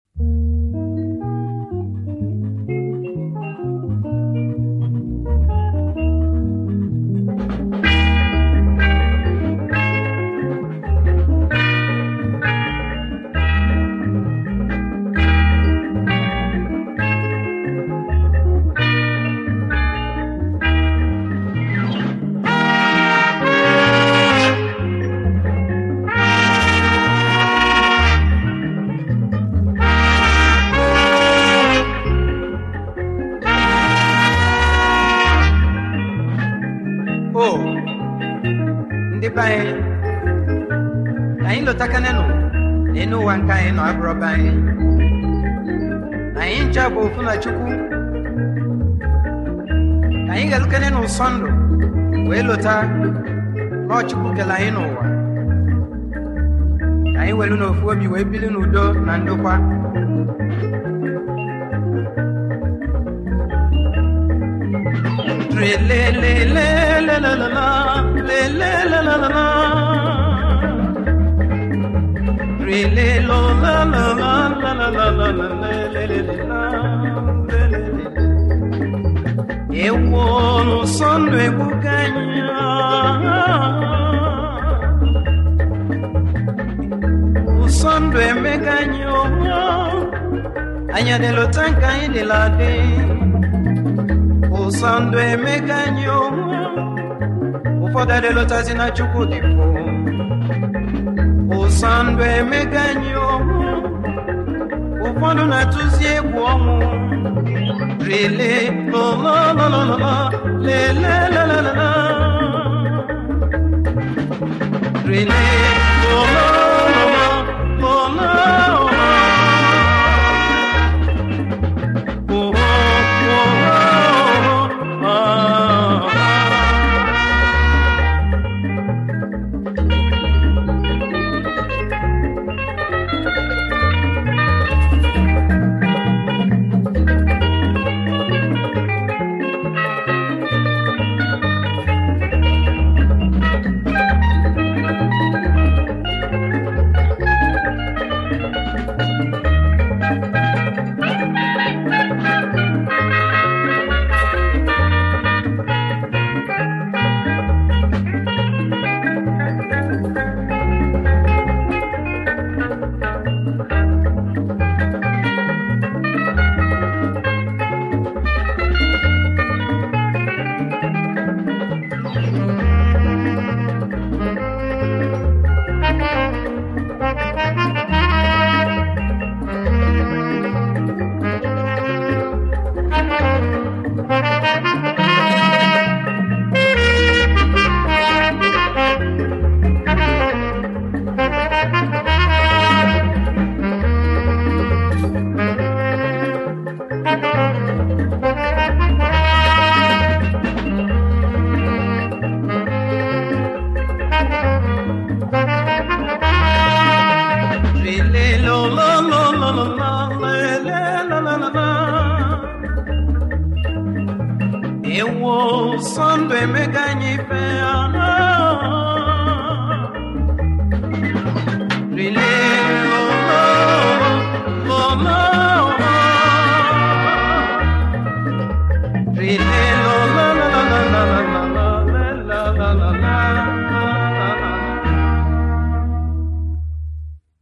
Sondo, Welota, Lochiku Kelaino. I will know for me, we billion udo, Nandopa. No sondo e buganya o sondo e meganyo anya de lo tanka e de la de o sondo e meganyo o foda de lo tazina chuku di po o sondo e meganyo o fondo na tuzie buomo Really, la la la la la, la la la la la. Ewo Sunday me ganyi pe ana